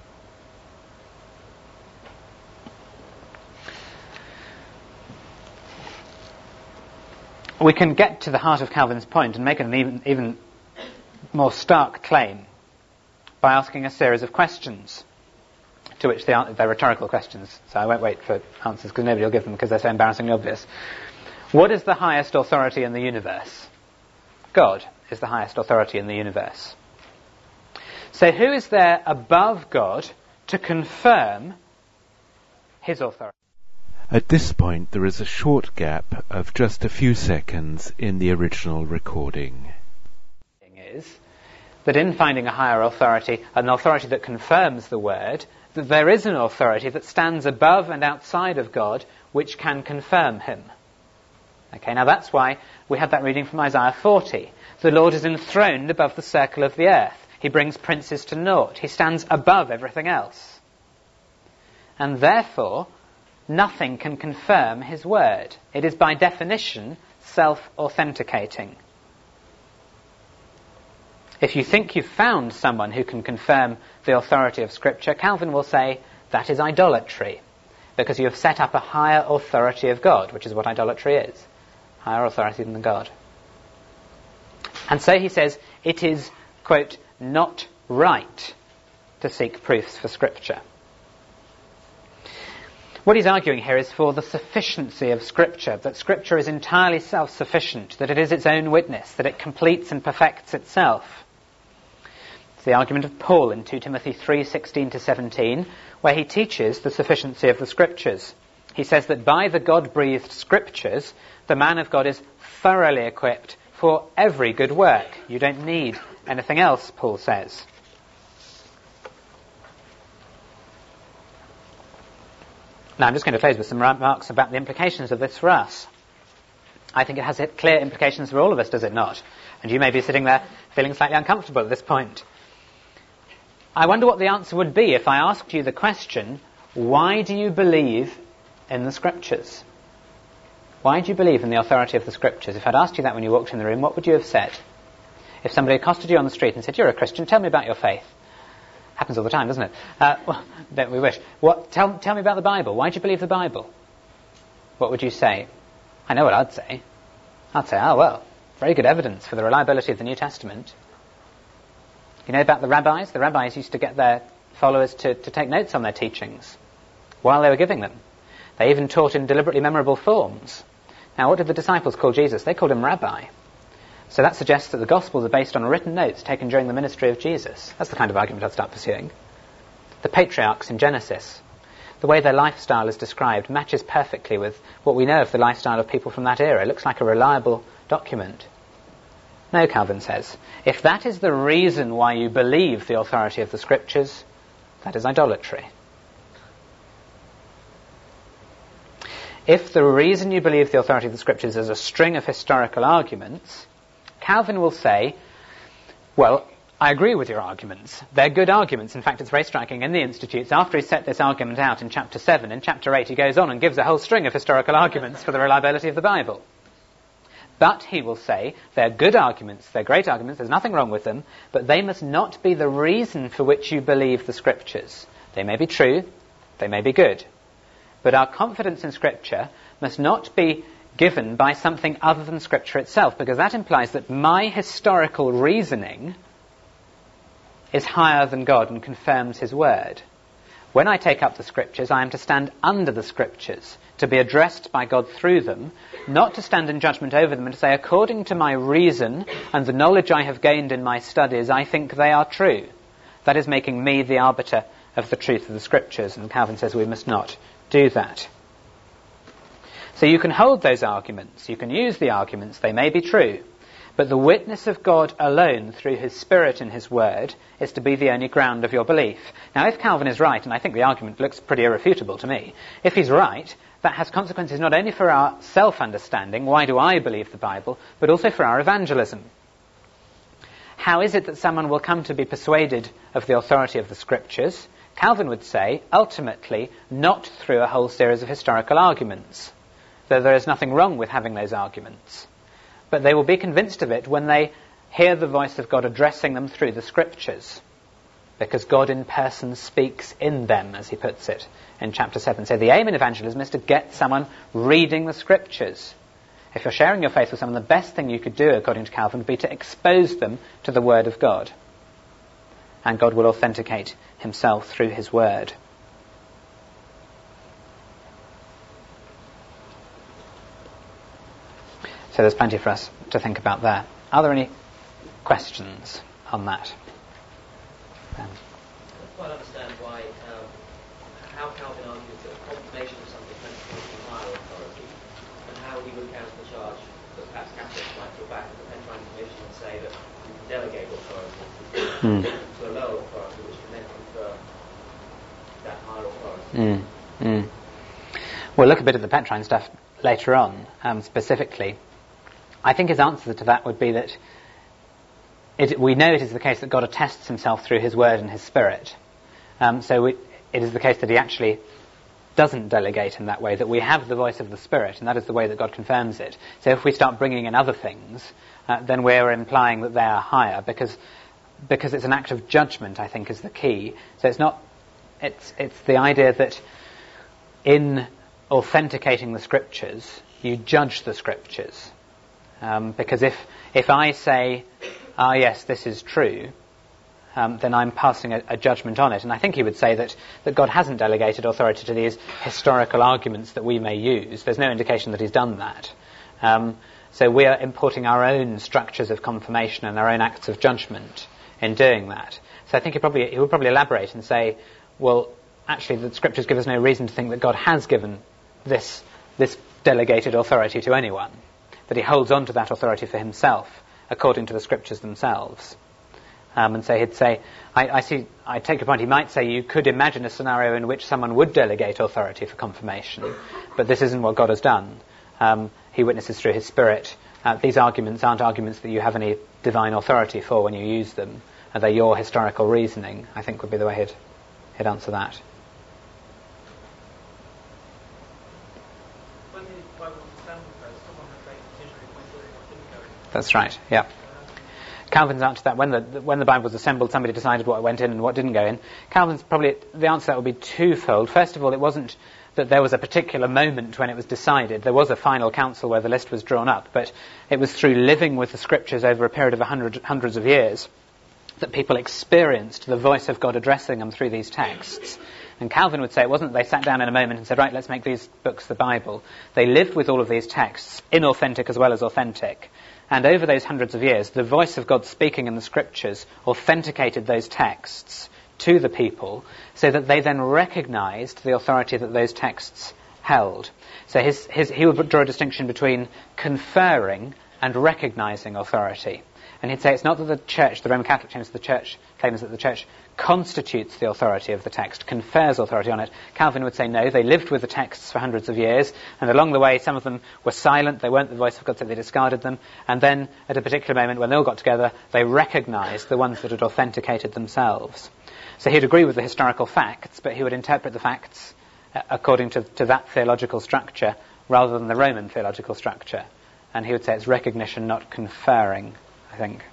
We can get to the heart of Calvin's point and make an even more stark claim by asking a series of questions, to which they're rhetorical questions, so I won't wait for answers because nobody will give them because they're so embarrassingly obvious. What is the highest authority in the universe? God is the highest authority in the universe. So who is there above God to confirm his authority? At this point, there is a short gap of just a few seconds in the original recording. Is that in finding a higher authority, an authority that confirms the word, that there is an authority that stands above and outside of God which can confirm him. Okay, now that's why we had that reading from Isaiah 40. The Lord is enthroned above the circle of the earth. He brings princes to naught. He stands above everything else. And therefore, nothing can confirm his word. It is by definition self-authenticating. If you think you've found someone who can confirm the authority of Scripture, Calvin will say that is idolatry, because you have set up a higher authority of God, which is what idolatry is, higher authority than God. And so he says it is, quote, not right to seek proofs for Scripture. What he's arguing here is for the sufficiency of Scripture, that Scripture is entirely self-sufficient, that it is its own witness, that it completes and perfects itself. It's the argument of Paul in 2 Timothy 3:16-17, where he teaches the sufficiency of the Scriptures. He says that by the God-breathed Scriptures, the man of God is thoroughly equipped for every good work. You don't need anything else, Paul says. Now, I'm just going to close with some remarks about the implications of this for us. I think it has clear implications for all of us, does it not? And you may be sitting there feeling slightly uncomfortable at this point. I wonder what the answer would be if I asked you the question, why do you believe in the Scriptures? Why do you believe in the authority of the Scriptures? If I'd asked you that when you walked in the room, what would you have said? If somebody accosted you on the street and said, you're a Christian, tell me about your faith. Happens all the time, doesn't it? Well, don't we wish? Tell me about the Bible. Why do you believe the Bible? What would you say? I know what I'd say. I'd say, well, very good evidence for the reliability of the New Testament. You know about the rabbis? The rabbis used to get their followers to take notes on their teachings while they were giving them. They even taught in deliberately memorable forms. Now, what did the disciples call Jesus? They called him Rabbi. So that suggests that the Gospels are based on written notes taken during the ministry of Jesus. That's the kind of argument I'd start pursuing. The patriarchs in Genesis, the way their lifestyle is described matches perfectly with what we know of the lifestyle of people from that era. It looks like a reliable document. No, Calvin says, if that is the reason why you believe the authority of the Scriptures, that is idolatry. If the reason you believe the authority of the Scriptures is a string of historical arguments, Calvin will say, well, I agree with your arguments. They're good arguments. In fact, it's very striking in the Institutes. After he set this argument out in chapter 7, in chapter 8 he goes on and gives a whole string of historical arguments for the reliability of the Bible. But, he will say, they're good arguments, they're great arguments, there's nothing wrong with them, but they must not be the reason for which you believe the Scriptures. They may be true, they may be good. But our confidence in Scripture must not be given by something other than Scripture itself, because that implies that my historical reasoning is higher than God and confirms his word. When I take up the Scriptures, I am to stand under the Scriptures, to be addressed by God through them, not to stand in judgment over them and to say, according to my reason and the knowledge I have gained in my studies, I think they are true. That is making me the arbiter of the truth of the Scriptures, and Calvin says we must not do that. So you can hold those arguments, you can use the arguments, they may be true, But the witness of God alone, through his Spirit and his Word, is to be the only ground of your belief. Now, if Calvin is right, and I think the argument looks pretty irrefutable to me, if he's right, that has consequences not only for our self-understanding, why do I believe the Bible, but also for our evangelism. How is it that someone will come to be persuaded of the authority of the Scriptures? Calvin would say, ultimately, not through a whole series of historical arguments, though there is nothing wrong with having those arguments. But they will be convinced of it when they hear the voice of God addressing them through the Scriptures, because God in person speaks in them, as he puts it in chapter 7. So the aim in evangelism is to get someone reading the Scriptures. If you're sharing your faith with someone, the best thing you could do, according to Calvin, would be to expose them to the Word of God. And God will authenticate himself through his Word. So there's plenty for us to think about there. Are there any questions on that? I quite understand why, how Calvin argues that confirmation of something comes from higher authority, and how he would counter the charge that perhaps Catholics might go back to the Petrine Commission and say that you can delegate authority to a lower authority, which can then confer that higher authority. We'll look a bit at the Petrine stuff later on, specifically. I think his answer to that would be that we know it is the case that God attests himself through his Word and his Spirit. It is the case that he actually doesn't delegate in that way, that we have the voice of the Spirit, and that is the way that God confirms it. So if we start bringing in other things, then we're implying that they are higher, because it's an act of judgment, I think, is the key. So it's the idea that in authenticating the Scriptures, you judge the Scriptures. Because if I say, yes, this is true, then I'm passing a judgment on it. And I think he would say that God hasn't delegated authority to these historical arguments that we may use. There's no indication that he's done that. So we are importing our own structures of confirmation and our own acts of judgment in doing that. So I think he would probably elaborate and say, well, actually the Scriptures give us no reason to think that God has given this delegated authority to anyone, that he holds on to that authority for himself, according to the Scriptures themselves. And so he'd say, I take your point, he might say you could imagine a scenario in which someone would delegate authority for confirmation, but this isn't what God has done. He witnesses through his Spirit. These arguments aren't arguments that you have any divine authority for when you use them. They're your historical reasoning, I think would be the way he'd answer that. That's right, yeah. Calvin's answer to that, when the Bible was assembled, somebody decided what went in and what didn't go in. Calvin's probably, the answer to that would be twofold. First of all, it wasn't that there was a particular moment when it was decided. There was a final council where the list was drawn up, but it was through living with the Scriptures over a period of hundreds of years that people experienced the voice of God addressing them through these texts. And Calvin would say it wasn't that they sat down in a moment and said, right, let's make these books the Bible. They lived with all of these texts, inauthentic as well as authentic. And over those hundreds of years, the voice of God speaking in the Scriptures authenticated those texts to the people so that they then recognized the authority that those texts held. So he would draw a distinction between conferring and recognizing authority. And he'd say it's not that the Church, the Roman Catholic claims that the Church constitutes the authority of the text, confers authority on it. Calvin would say no, they lived with the texts for hundreds of years, and along the way some of them were silent, they weren't the voice of God, so they discarded them, and then at a particular moment when they all got together, they recognized the ones that had authenticated themselves. So he'd agree with the historical facts, but he would interpret the facts according to that theological structure rather than the Roman theological structure. And he would say it's recognition, not conferring, I think.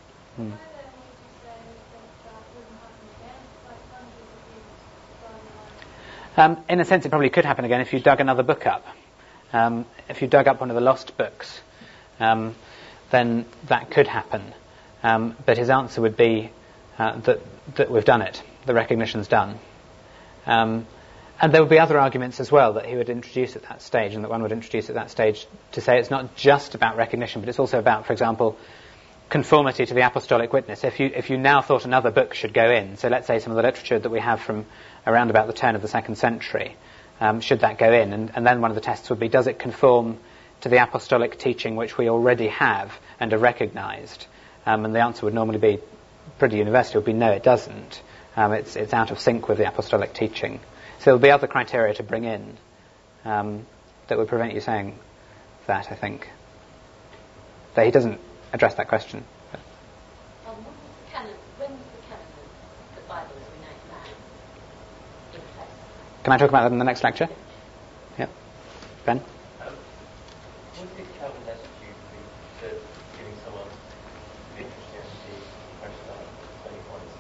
In a sense, it probably could happen again if you dug another book up. If you dug up one of the lost books, then that could happen. But his answer would be that we've done it. The recognition's done. And there would be other arguments as well that he would introduce at that stage, and that one would introduce at that stage, to say it's not just about recognition, but it's also about, for example, conformity to the apostolic witness. If you now thought another book should go in, so let's say some of the literature that we have from around about the turn of the 2nd century, should that go in? And then one of the tests would be, does it conform to the apostolic teaching which we already have and are recognised? And the answer would normally be, pretty universal, would be no, it doesn't. It's out of sync with the apostolic teaching. So there'll be other criteria to bring in that would prevent you saying that, I think. Though he doesn't address that question. When was the canon of the Bible as we know it now in place? Can I talk about that in the next lecture? Yep. Ben? What did Calvin's attitude be to giving someone the Christianity fresh start 20 points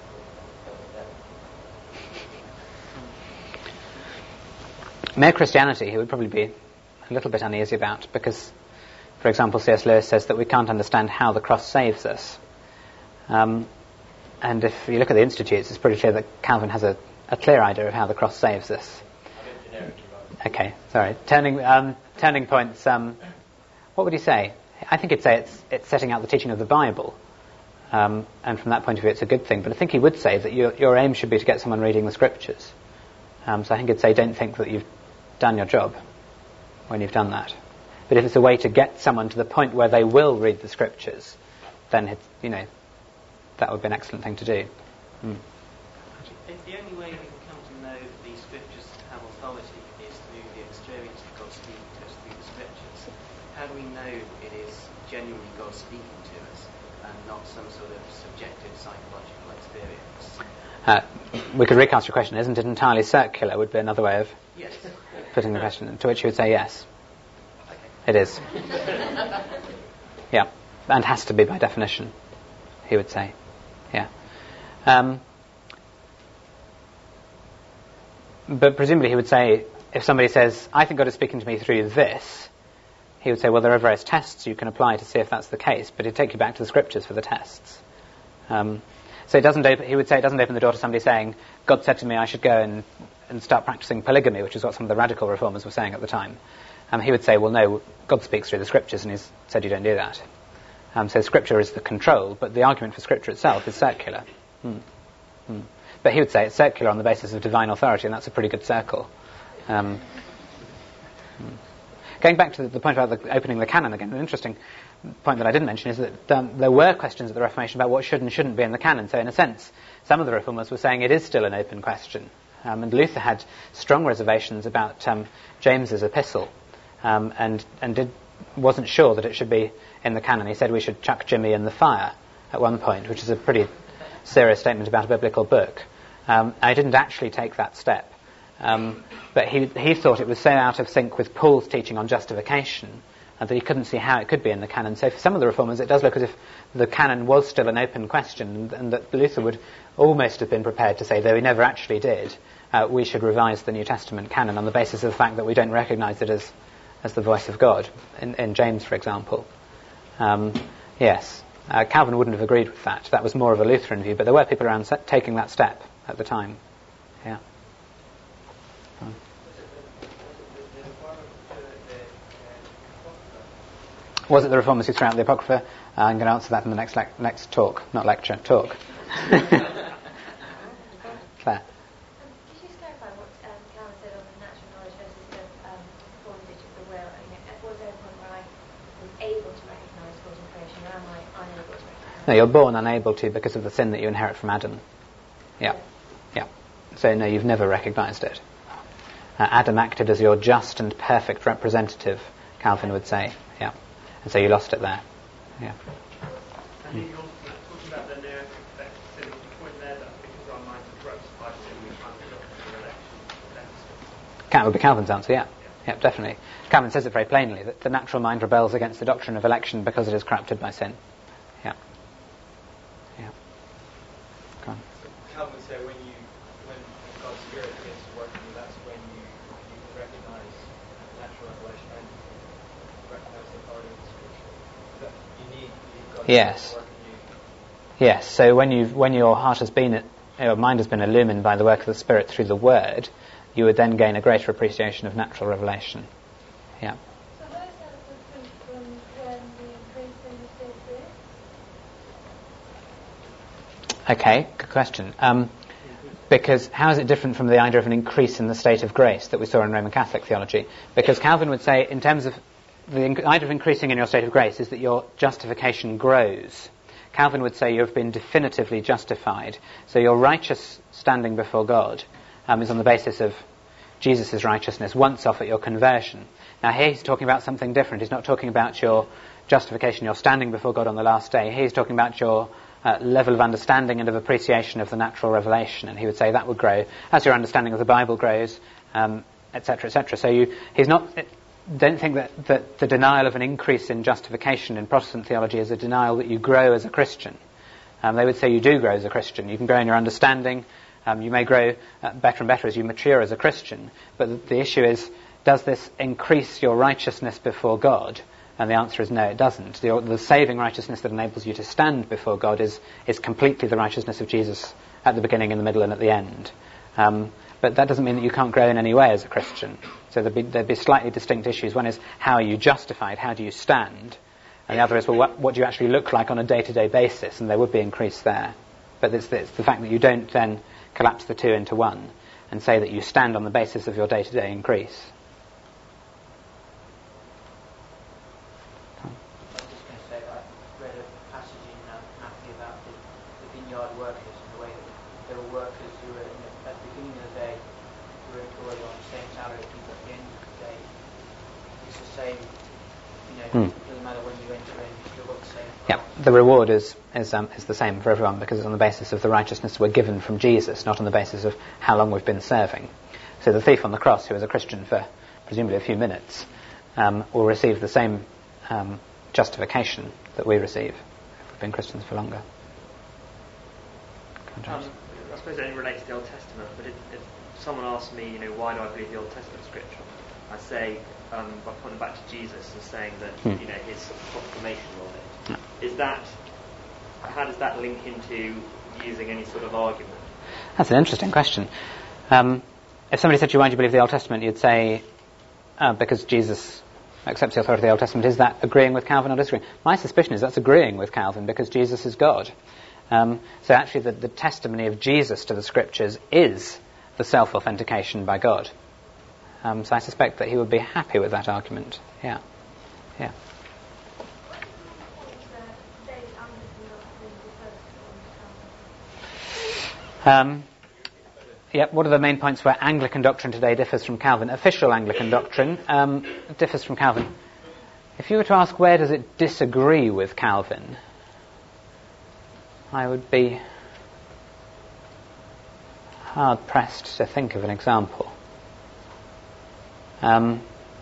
for Mere Christianity, he would probably be a little bit uneasy about, because, for example, C.S. Lewis says that we can't understand how the cross saves us. And if you look at the Institutes, it's pretty clear that Calvin has a clear idea of how the cross saves us. Okay, sorry. Turning points. What would he say? I think he'd say it's setting out the teaching of the Bible. And from that point of view, it's a good thing. But I think he would say that your aim should be to get someone reading the Scriptures. So I think he'd say, don't think that you've done your job when you've done that. But if it's a way to get someone to the point where they will read the Scriptures, then that would be an excellent thing to do. If the only way we can come to know the Scriptures have authority is through the experience of God speaking to us through the Scriptures, how do we know it is genuinely God speaking to us and not some sort of subjective psychological experience? We could recast your question. Isn't it entirely circular? Would be another way of Yes. putting the question, to which you would say yes. Okay. It is. Yeah, and has to be by definition, he would say. Yeah. But presumably he would say, if somebody says, I think God is speaking to me through this, he would say, well, there are various tests you can apply to see if that's the case, but he'd take you back to the Scriptures for the tests. So he would say it doesn't open the door to somebody saying, God said to me I should go and start practicing polygamy, which is what some of the radical reformers were saying at the time. He would say, well, no, God speaks through the Scriptures, and he's said you don't do that. So Scripture is the control, but the argument for Scripture itself is circular. But he would say it's circular on the basis of divine authority, and that's a pretty good circle. Going back to the point about opening the canon again, an interesting point that I didn't mention is that there were questions at the Reformation about what should and shouldn't be in the canon. So in a sense, some of the Reformers were saying it is still an open question. And Luther had strong reservations about James's epistle, and wasn't sure that it should be in the canon. He said we should chuck Jimmy in the fire at one point, which is a pretty serious statement about a biblical book. I didn't actually take that step. But he thought it was so out of sync with Paul's teaching on justification that he couldn't see how it could be in the canon. So for some of the Reformers, it does look as if the canon was still an open question, and that Luther would almost have been prepared to say, though he never actually did, we should revise the New Testament canon on the basis of the fact that we don't recognise it as the voice of God, in James, for example. Yes, Calvin wouldn't have agreed with that. That was more of a Lutheran view, but there were people around taking that step at the time. Yeah. Was it the Reformers who threw out the Apocrypha? I'm going to answer that in the next talk. Not lecture, talk. Claire. Could you just clarify what Calvin said on the natural knowledge versus the foreknowledge of the will? I mean, was there a point where I was able to recognise God in creation, or am I unable to recognise? No, you're born unable to because of the sin that you inherit from Adam. Yeah. So no, you've never recognised it. Adam acted as your just and perfect representative, Calvin would say. Yeah. And so you lost it there. Yeah. And you're talking about the narrative effect, so the point there that because our minds are corrupted by sin, we can't look at the election. That would be Calvin's answer, yeah. Yeah, definitely. Calvin says it very plainly, that the natural mind rebels against the doctrine of election because it is corrupted by sin. Yeah. Yeah. Go on. Calvin said when God's Spirit begins to work in you, that's when you can recognise natural revelation and recognise the authority of the Scripture. That you need God's Yes. Spirit to work in you. Yes, so when your heart has been, your mind has been illumined by the work of the Spirit through the Word, you would then gain a greater appreciation of natural revelation. Yeah. So how is that different from when we increase in the state grace? Okay, good question. Because how is it different from the idea of an increase in the state of grace that we saw in Roman Catholic theology? Because Calvin would say, in terms of the idea of increasing in your state of grace is that your justification grows. Calvin would say you have been definitively justified. So your righteous standing before God is on the basis of Jesus' righteousness once off at your conversion. Now here he's talking about something different. He's not talking about your justification, your standing before God on the last day. Here he's talking about your level of understanding and of appreciation of the natural revelation. And he would say that would grow as your understanding of the Bible grows, etc., etc. So he's not... Don't think that the denial of an increase in justification in Protestant theology is a denial that you grow as a Christian. They would say you do grow as a Christian. You can grow in your understanding. You may grow better and better as you mature as a Christian. But the issue is, does this increase your righteousness before God? And the answer is no, it doesn't. The saving righteousness that enables you to stand before God is completely the righteousness of Jesus at the beginning, in the middle, and at the end. But that doesn't mean that you can't grow in any way as a Christian. So there'd be slightly distinct issues. One is, how are you justified? How do you stand? And the other is, well, what do you actually look like on a day-to-day basis? And there would be increase there. But it's the fact that you don't then collapse the two into one and say that you stand on the basis of your day-to-day increase. I was just going to say that I read a passage in Matthew about the vineyard workers and the way that there were workers who were, at the beginning of the day, who were employed on the same salary as people at the end of the day. It's the same, it doesn't matter when you enter in, you still got the same. Yeah, the reward is the same for everyone, because it's on the basis of the righteousness we're given from Jesus, not on the basis of how long we've been serving. So the thief on the cross, who was a Christian for presumably a few minutes, will receive the same justification that we receive if we've been Christians for longer. I suppose it only relates to the Old Testament, but if someone asks me, why do I believe the Old Testament scripture, I say, by pointing back to Jesus and saying that, his proclamation of it. How does that link into using any sort of argument? That's an interesting question. If somebody said to you, why do you believe the Old Testament, you'd say, because Jesus accepts the authority of the Old Testament. Is that agreeing with Calvin or disagreeing? My suspicion is that's agreeing with Calvin, because Jesus is God. So actually the testimony of Jesus to the Scriptures is the self-authentication by God. So I suspect that he would be happy with that argument. Yeah. What are the main points where Anglican doctrine today differs from Calvin? Official Anglican doctrine differs from Calvin. If you were to ask where does it disagree with Calvin, I would be hard-pressed to think of an example. I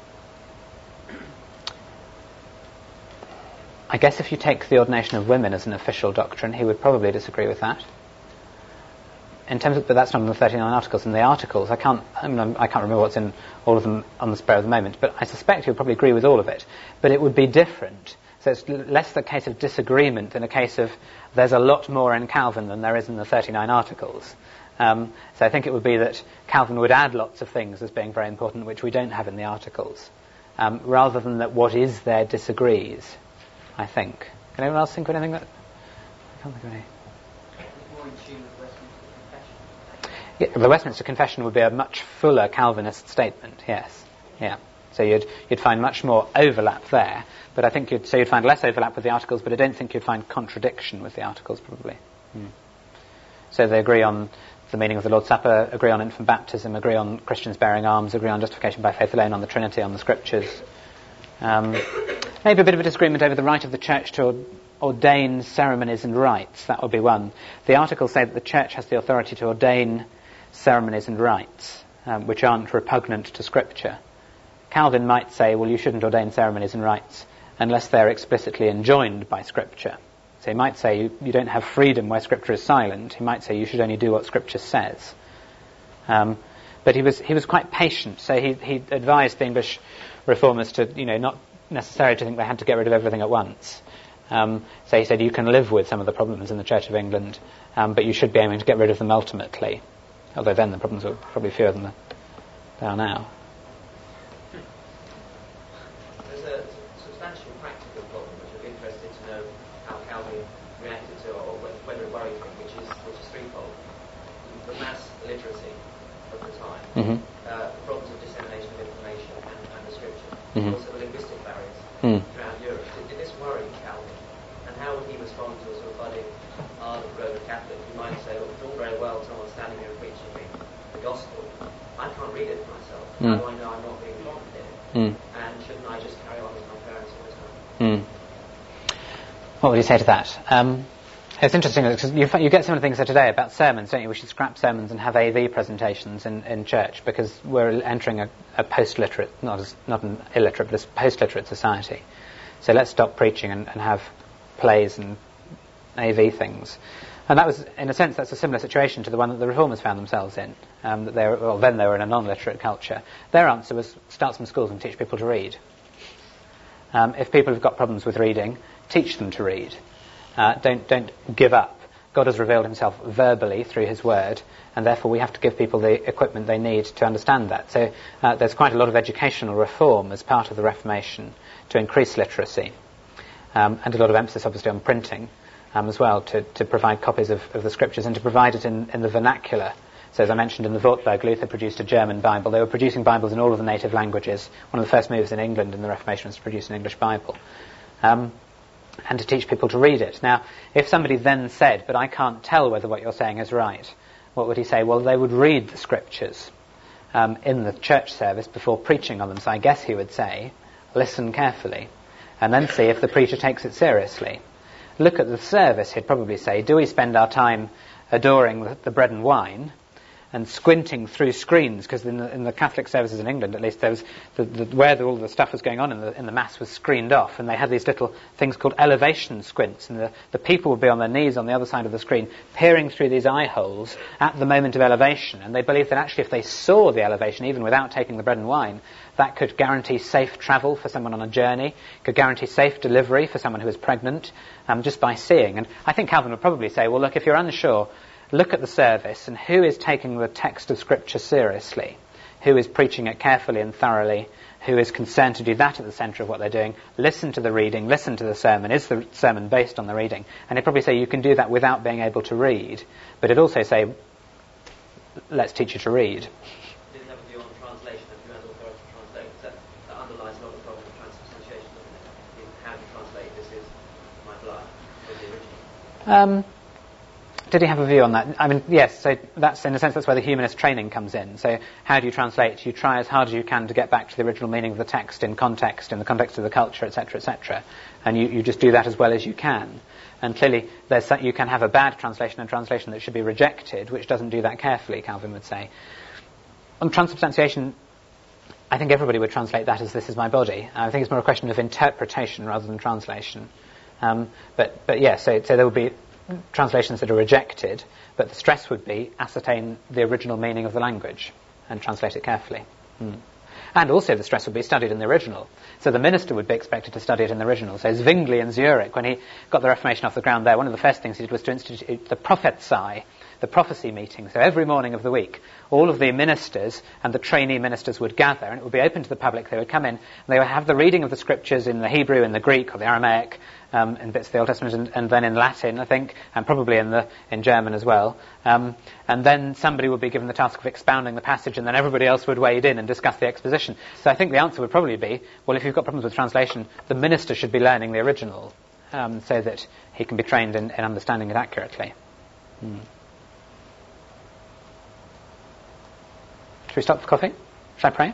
guess if you take the ordination of women as an official doctrine, he would probably disagree with that. In terms of, but that's not in the 39 articles. In the articles, I can't remember what's in all of them on the spur of the moment, but I suspect he would probably agree with all of it. But it would be different. So it's less the case of disagreement than a case of there's a lot more in Calvin than there is in the 39 articles. So I think it would be that Calvin would add lots of things as being very important, which we don't have in the articles, rather than that what is there disagrees, I think. Can anyone else think of anything that... I can't think of any. More in tune with Westminster Confession. Yeah, the Westminster Confession would be a much fuller Calvinist statement, yes. Yeah. So you'd find much more overlap there, but I think you'd find less overlap with the articles, but I don't think you'd find contradiction with the articles, probably. So they agree on the meaning of the Lord's Supper, agree on infant baptism, agree on Christians bearing arms, agree on justification by faith alone, on the Trinity, on the Scriptures. Maybe a bit of a disagreement over the right of the Church to ordain ceremonies and rites. That would be one. The articles say that the Church has the authority to ordain ceremonies and rites, which aren't repugnant to Scripture. Calvin might say, well, you shouldn't ordain ceremonies and rites unless they're explicitly enjoined by Scripture. So he might say you don't have freedom where Scripture is silent. He might say you should only do what Scripture says. But he was quite patient. So he advised the English reformers to, not necessarily to think they had to get rid of everything at once. So he said you can live with some of the problems in the Church of England, but you should be aiming to get rid of them ultimately. Although then the problems were probably fewer than they are now. There's a substantial practical problem which I'd be interested to know how Calvin reacted to, or whether it worried him, which is threefold. The mass literacy of the time, Mm-hmm. problems of dissemination of information and the scripture, Mhm. also the linguistic barriers throughout Europe. Did this worry Calvin? And how would he respond to a sort of budding ardent Roman Catholic who might say, well, it's all very well someone standing here preaching me the gospel. I can't read it for myself. How do I know I'm not being wrong here? And shouldn't I just carry on as my parents all the time? What would you say to that? It's interesting because you get some of the things said today about sermons, don't you? We should scrap sermons and have AV presentations in church because we're entering a post-literate, not an illiterate, but a post-literate society. So let's stop preaching and have plays and AV things. And that was, in a sense, that's a similar situation to the one that the Reformers found themselves in. Then they were in a non-literate culture. Their answer was start some schools and teach people to read. If people have got problems with reading, teach them to read. Don't give up. God has revealed himself verbally through his word, and therefore we have to give people the equipment they need to understand that. So there's quite a lot of educational reform as part of the Reformation to increase literacy, and a lot of emphasis obviously on printing as well to provide copies of the scriptures and to provide it in the vernacular. So as I mentioned in the Wartburg, Luther produced a German Bible. They were producing Bibles in all of the native languages. One of the first moves in England in the Reformation was to produce an English Bible. And to teach people to read it. Now, if somebody then said, but I can't tell whether what you're saying is right, what would he say? Well, they would read the scriptures in the church service before preaching on them. So I guess he would say, listen carefully, and then see if the preacher takes it seriously. Look at the service, he'd probably say, do we spend our time adoring the bread and wine and squinting through screens? Because in the Catholic services in England, at least, there was where all the stuff was going on in the Mass was screened off, and they had these little things called elevation squints, and the people would be on their knees on the other side of the screen, peering through these eye holes at the moment of elevation, and they believed that actually if they saw the elevation, even without taking the bread and wine, that could guarantee safe travel for someone on a journey, could guarantee safe delivery for someone who is pregnant, just by seeing. And I think Calvin would probably say, well, look, if you're unsure, look at the service and who is taking the text of Scripture seriously, who is preaching it carefully and thoroughly, who is concerned to do that at the centre of what they're doing. Listen to the reading, listen to the sermon. Is the sermon based on the reading? And he'd probably say you can do that without being able to read, but he'd also say, let's teach you to read. Didn't have a view on translation and who has authority to translate. That underlies a lot of the problem of transubstantiation, doesn't it? In how to translate this is my blood with the original. Did he have a view on that? I mean, yes, so that's, in a sense, that's where the humanist training comes in. So how do you translate? You try as hard as you can to get back to the original meaning of the text in the context of the culture, etc., etc. And you just do that as well as you can. And clearly, you can have a bad translation and translation that should be rejected, which doesn't do that carefully, Calvin would say. On transubstantiation, I think everybody would translate that as this is my body. I think it's more a question of interpretation rather than translation. But yes, so there would be translations that are rejected, but the stress would be ascertain the original meaning of the language and translate it carefully. And also the stress would be studied in the original. So the minister would be expected to study it in the original. So Zwingli in Zurich, when he got the Reformation off the ground there, one of the first things he did was to institute the Prophetsei, the prophecy meeting. So every morning of the week, all of the ministers and the trainee ministers would gather, and it would be open to the public. They would come in, and they would have the reading of the scriptures in the Hebrew, in the Greek, or the Aramaic, in bits of the Old Testament, and then in Latin, I think, and probably in German as well. And then somebody would be given the task of expounding the passage, and then everybody else would wade in and discuss the exposition. So I think the answer would probably be, well, if you've got problems with translation, the minister should be learning the original, so that he can be trained in understanding it accurately. Should we stop for coffee? Shall I pray?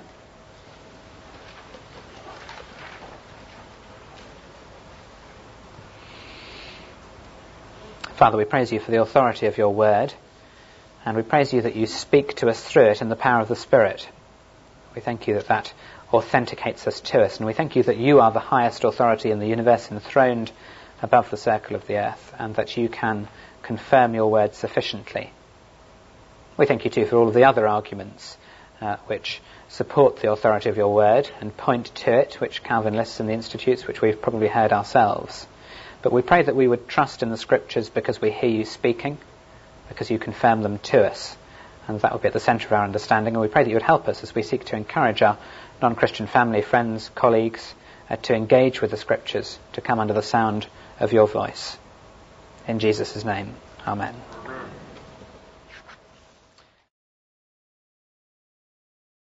Father, we praise you for the authority of your word, and we praise you that you speak to us through it in the power of the Spirit. We thank you that authenticates us to us, and we thank you that you are the highest authority in the universe, enthroned above the circle of the earth, and that you can confirm your word sufficiently. We thank you too for all of the other arguments which support the authority of your word and point to it, which Calvin lists in the Institutes, which we've probably heard ourselves. But we pray that we would trust in the Scriptures because we hear you speaking, because you confirm them to us, and that would be at the centre of our understanding. And we pray that you would help us as we seek to encourage our non-Christian family, friends, colleagues, to engage with the Scriptures, to come under the sound of your voice. In Jesus' name, amen.